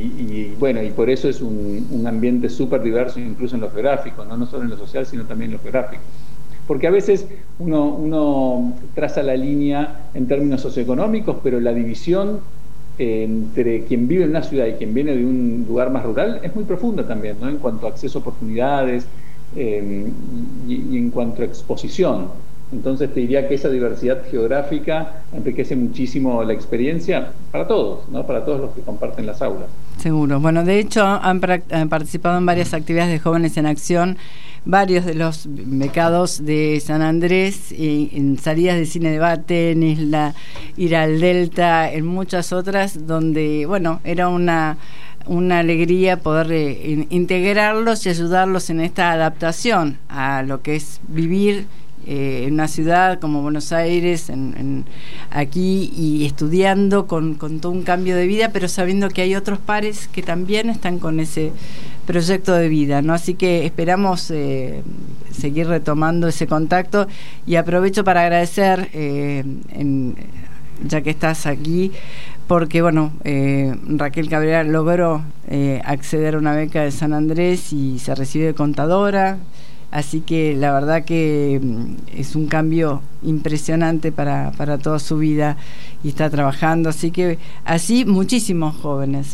y bueno, y por eso es un, un ambiente súper diverso, incluso en lo geográfico, ¿no? No solo en lo social, sino también en lo geográfico. Porque a veces uno, uno traza la línea en términos socioeconómicos, pero la división eh, entre quien vive en una ciudad y quien viene de un lugar más rural es muy profunda también, ¿no? En cuanto a acceso a oportunidades eh, y, y en cuanto a exposición. Entonces te diría que esa diversidad geográfica enriquece muchísimo la experiencia para todos, ¿no? Para todos los que comparten las aulas. Seguro. Bueno, de hecho han, han participado en varias actividades de Jóvenes en Acción, varios de los becados de San Andrés, y en salidas de cine debate, en Isla, ir al Delta, en muchas otras, donde, bueno, era una... una alegría poder eh, integrarlos y ayudarlos en esta adaptación a lo que es vivir eh, en una ciudad como Buenos Aires, en, en aquí, y estudiando con, con todo un cambio de vida, pero sabiendo que hay otros pares que también están con ese proyecto de vida, ¿no? Así que esperamos eh, seguir retomando ese contacto, y aprovecho para agradecer, eh, en, ya que estás aquí, porque bueno, eh, Raquel Cabrera logró eh, acceder a una beca de San Andrés y se recibe de contadora, así que la verdad que es un cambio impresionante para, para toda su vida, y está trabajando, así que así muchísimos jóvenes.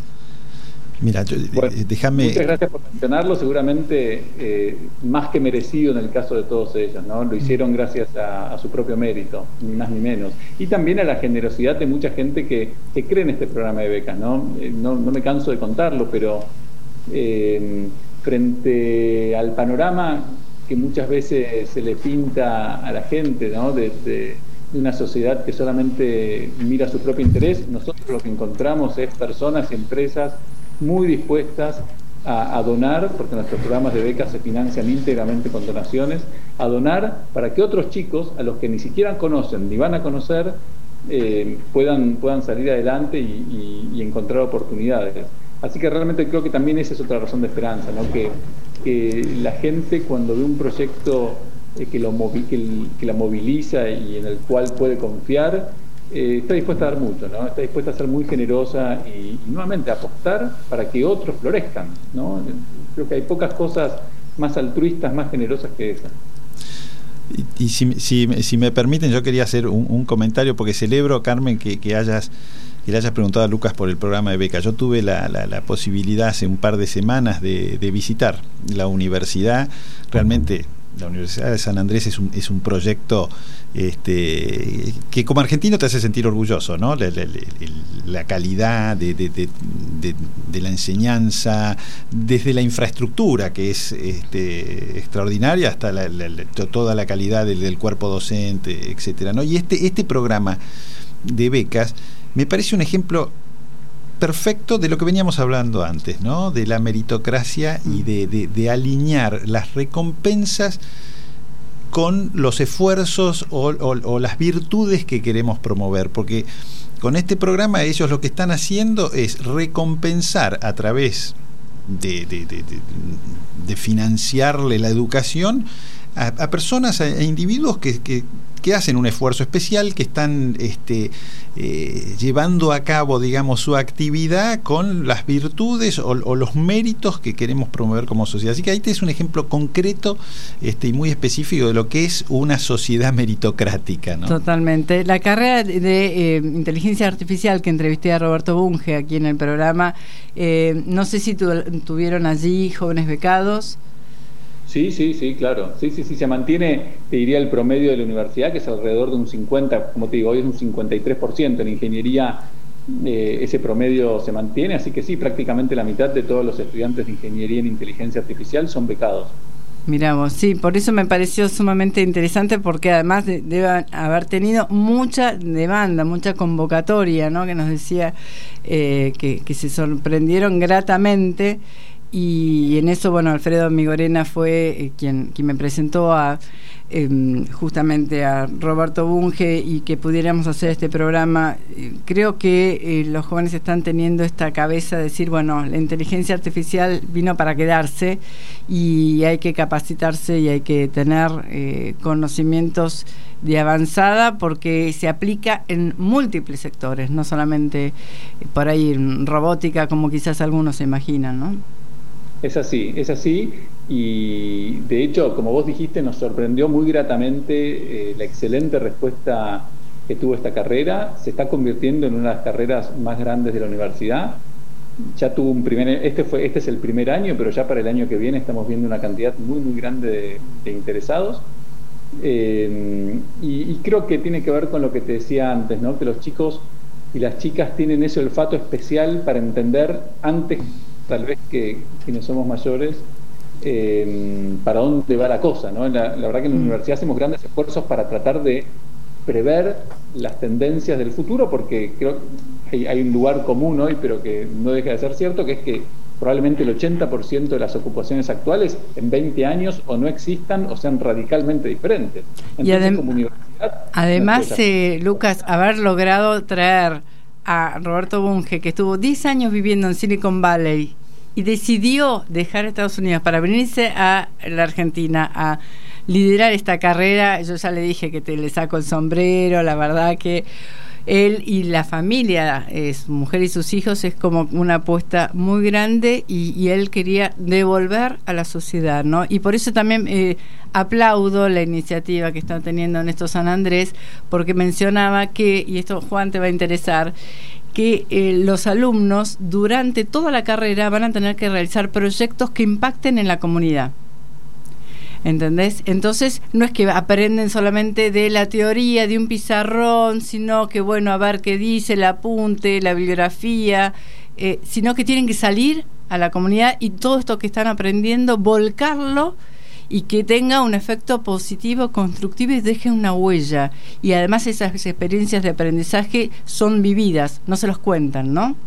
Mira, yo, bueno, déjame... Muchas gracias por mencionarlo, seguramente eh, más que merecido en el caso de todos ellos, ¿no? Lo hicieron gracias a, a su propio mérito, ni más ni menos. Y también a la generosidad de mucha gente que, que cree en este programa de becas, ¿no? Eh, no, no me canso de contarlo, pero eh, frente al panorama que muchas veces se le pinta a la gente, ¿no? De, de, de una sociedad que solamente mira su propio interés, nosotros lo que encontramos es personas y empresas muy dispuestas a, a donar, porque nuestros programas de becas se financian íntegramente con donaciones, a donar para que otros chicos, a los que ni siquiera conocen ni van a conocer, eh, puedan, puedan salir adelante y, y, y encontrar oportunidades. Así que realmente creo que también esa es otra razón de esperanza, ¿no? Que, que la gente, cuando ve un proyecto eh, que, lo movi que, el, que la moviliza y en el cual puede confiar, Eh, está dispuesta a dar mucho, ¿no? Está dispuesta a ser muy generosa y, y nuevamente a apostar para que otros florezcan, ¿no? Creo que hay pocas cosas más altruistas, más generosas que esa. Y, y si, si, si me permiten, yo quería hacer un, un comentario, porque celebro, Carmen, que, que hayas que le hayas preguntado a Lucas por el programa de becas. Yo tuve la, la, la posibilidad hace un par de semanas de, de visitar la universidad. Realmente la Universidad de San Andrés es un, es un proyecto este, que como argentino te hace sentir orgulloso, ¿no? La, la, la calidad de, de, de, de, de la enseñanza, desde la infraestructura, que es este, extraordinaria, hasta la, la, la, toda la calidad del, del cuerpo docente, etcétera, ¿no? Y este, este programa de becas me parece un ejemplo perfecto de lo que veníamos hablando antes, ¿no? De la meritocracia y de, de, de alinear las recompensas con los esfuerzos o, o, o las virtudes que queremos promover, porque con este programa ellos lo que están haciendo es recompensar a través de, de, de, de, de financiarle la educación a, a personas, a, a individuos que, que, que hacen un esfuerzo especial, que están este, eh, llevando a cabo, digamos, su actividad con las virtudes o, o los méritos que queremos promover como sociedad. Así que ahí es un ejemplo concreto este, y muy específico de lo que es una sociedad meritocrática, ¿no? Totalmente. La carrera de, de eh, inteligencia artificial que entrevisté a Roberto Bunge aquí en el programa, eh, no sé si tu, tuvieron allí jóvenes becados. Sí, sí, sí, claro. Sí, sí, sí, se mantiene, te diría, el promedio de la universidad, que es alrededor de un cincuenta, como te digo, hoy es un cincuenta y tres por ciento. En ingeniería eh, ese promedio se mantiene, así que sí, prácticamente la mitad de todos los estudiantes de ingeniería en inteligencia artificial son becados. Miramos, sí, por eso me pareció sumamente interesante, porque además de, deben haber tenido mucha demanda, mucha convocatoria, ¿no? Que nos decía eh, que, que se sorprendieron gratamente. Y en eso, bueno, Alfredo Migorena fue eh, quien, quien me presentó a eh, justamente a Roberto Bunge, y que pudiéramos hacer este programa. Eh, creo que eh, los jóvenes están teniendo esta cabeza de decir, bueno, la inteligencia artificial vino para quedarse y hay que capacitarse y hay que tener eh, conocimientos de avanzada, porque se aplica en múltiples sectores, no solamente eh, por ahí en robótica, como quizás algunos se imaginan, ¿no? Es así, es así, y de hecho, como vos dijiste, nos sorprendió muy gratamente eh, la excelente respuesta que tuvo esta carrera. Se está convirtiendo en una de las carreras más grandes de la universidad. Ya tuvo un primer, este fue, este es el primer año, pero ya para el año que viene estamos viendo una cantidad muy, muy grande de, de interesados. Eh, y, y creo que tiene que ver con lo que te decía antes, ¿no? Que los chicos y las chicas tienen ese olfato especial para entender antes, tal vez, que quienes somos mayores, eh, para dónde va la cosa, ¿no? La, la verdad que en la universidad hacemos grandes esfuerzos para tratar de prever las tendencias del futuro, porque creo que hay, hay un lugar común hoy, pero que no deja de ser cierto, que es que probablemente el ochenta por ciento de las ocupaciones actuales en veinte años o no existan o sean radicalmente diferentes. Entonces, y adem como universidad, además, eh, Lucas, haber logrado traer a Roberto Bunge, que estuvo diez años viviendo en Silicon Valley y decidió dejar Estados Unidos para venirse a la Argentina a liderar esta carrera. Yo ya le dije que te le saco el sombrero. La verdad que él y la familia, eh, su mujer y sus hijos, es como una apuesta muy grande, y, y él quería devolver a la sociedad, ¿no? Y por eso también eh, aplaudo la iniciativa que están teniendo en esto San Andrés, porque mencionaba que, y esto Juan te va a interesar, que eh, los alumnos durante toda la carrera van a tener que realizar proyectos que impacten en la comunidad. ¿Entendés? Entonces, no es que aprenden solamente de la teoría, de un pizarrón, sino que, bueno, a ver qué dice, el apunte, la bibliografía, eh, sino que tienen que salir a la comunidad y todo esto que están aprendiendo, volcarlo y que tenga un efecto positivo, constructivo, y deje una huella. Y además esas experiencias de aprendizaje son vividas, no se los cuentan, ¿no?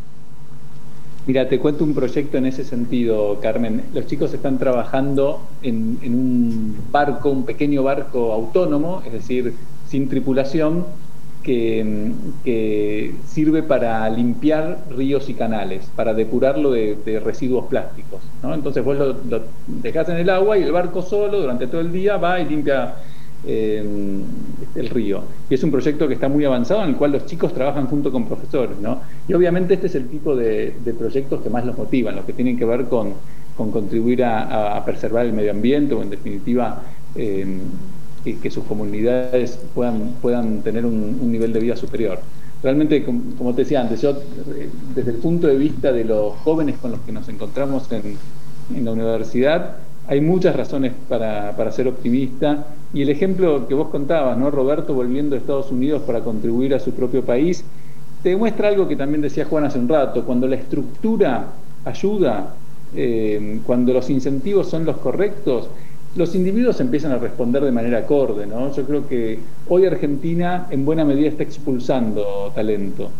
Mira, te cuento un proyecto en ese sentido, Carmen. Los chicos están trabajando en, en un barco, un pequeño barco autónomo, es decir, sin tripulación, que, que sirve para limpiar ríos y canales, para depurarlo de, de residuos plásticos, ¿no? Entonces vos lo, lo dejás en el agua y el barco solo durante todo el día va y limpia eh, el río. Y es un proyecto que está muy avanzado, en el cual los chicos trabajan junto con profesores, ¿no? Y obviamente este es el tipo de, de proyectos que más los motivan, los que tienen que ver con, con contribuir a, a preservar el medio ambiente, o en definitiva eh, que, que sus comunidades puedan, puedan tener un, un nivel de vida superior. Realmente, como, como te decía antes, yo desde el punto de vista de los jóvenes con los que nos encontramos en, en la universidad, hay muchas razones para, para ser optimista, y el ejemplo que vos contabas, ¿no? Roberto volviendo a Estados Unidos para contribuir a su propio país, te demuestra algo que también decía Juan hace un rato: cuando la estructura ayuda, eh, cuando los incentivos son los correctos, los individuos empiezan a responder de manera acorde, ¿no? Yo creo que hoy Argentina en buena medida está expulsando talento,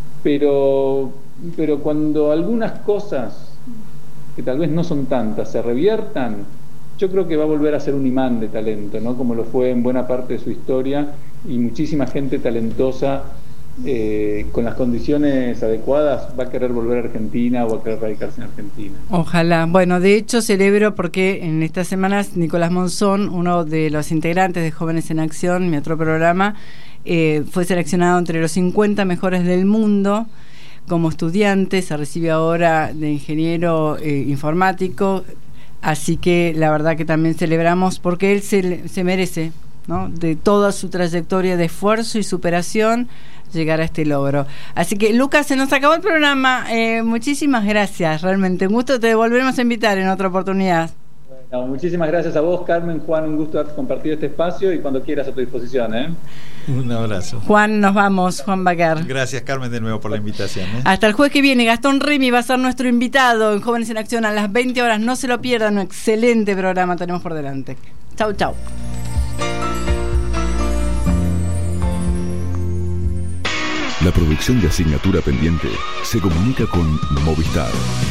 pero, pero cuando algunas cosas, que tal vez no son tantas, se reviertan, yo creo que va a volver a ser un imán de talento, ¿no? Como lo fue en buena parte de su historia, y muchísima gente talentosa eh, con las condiciones adecuadas, va a querer volver a Argentina o va a querer radicarse en Argentina. Ojalá. Bueno, de hecho celebro porque en estas semanas Nicolás Monzón, uno de los integrantes de Jóvenes en Acción, mi otro programa, eh, fue seleccionado entre los cincuenta mejores del mundo como estudiante, se recibe ahora de ingeniero eh, informático, así que la verdad que también celebramos porque él se, se merece, ¿no?, de toda su trayectoria de esfuerzo y superación, llegar a este logro. Así que, Lucas, se nos acabó el programa. Eh, muchísimas gracias, realmente un gusto. Te volveremos a invitar en otra oportunidad. Bueno, muchísimas gracias a vos, Carmen, Juan, un gusto haber compartido este espacio y cuando quieras a tu disposición, ¿eh? Un abrazo. Juan, nos vamos, Juan Baquer. Gracias, Carmen, de nuevo por la invitación, ¿eh? Hasta el jueves que viene, Gastón Remy va a ser nuestro invitado en Jóvenes en Acción a las veinte horas. No se lo pierdan, un excelente programa tenemos por delante. Chau, chau. La producción de Asignatura Pendiente se comunica con Movistar.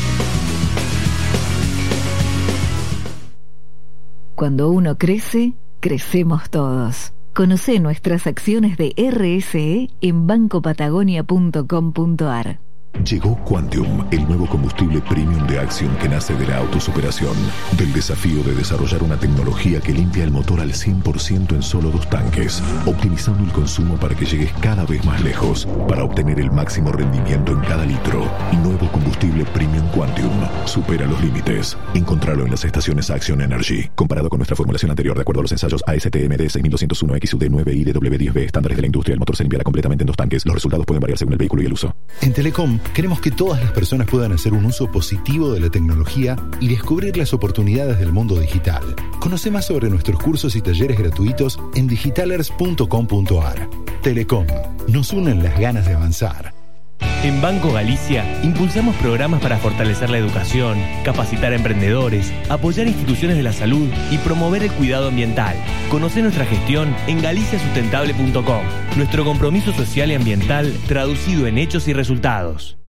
Cuando uno crece, crecemos todos. Conoce nuestras acciones de R S E en banco patagonia punto com punto a r. Llegó Quantium, el nuevo combustible premium de Axion que nace de la autosuperación, del desafío de desarrollar una tecnología que limpia el motor al cien por ciento en solo dos tanques, optimizando el consumo para que llegues cada vez más lejos, para obtener el máximo rendimiento en cada litro. Nuevo combustible premium Quantium, supera los límites. Encontralo en las estaciones Axion Energy. Comparado con nuestra formulación anterior, de acuerdo a los ensayos A S T M D seis mil doscientos uno X U D nueve I D W diez B, estándares de la industria, el motor se limpiará completamente en dos tanques. Los resultados pueden variar según el vehículo y el uso. En Telecom queremos que todas las personas puedan hacer un uso positivo de la tecnología y descubrir las oportunidades del mundo digital. Conoce más sobre nuestros cursos y talleres gratuitos en digitalers punto com punto a r. Telecom, nos unen las ganas de avanzar. En Banco Galicia impulsamos programas para fortalecer la educación, capacitar a emprendedores, apoyar instituciones de la salud y promover el cuidado ambiental. Conoce nuestra gestión en galicia sustentable punto com. Nuestro compromiso social y ambiental traducido en hechos y resultados.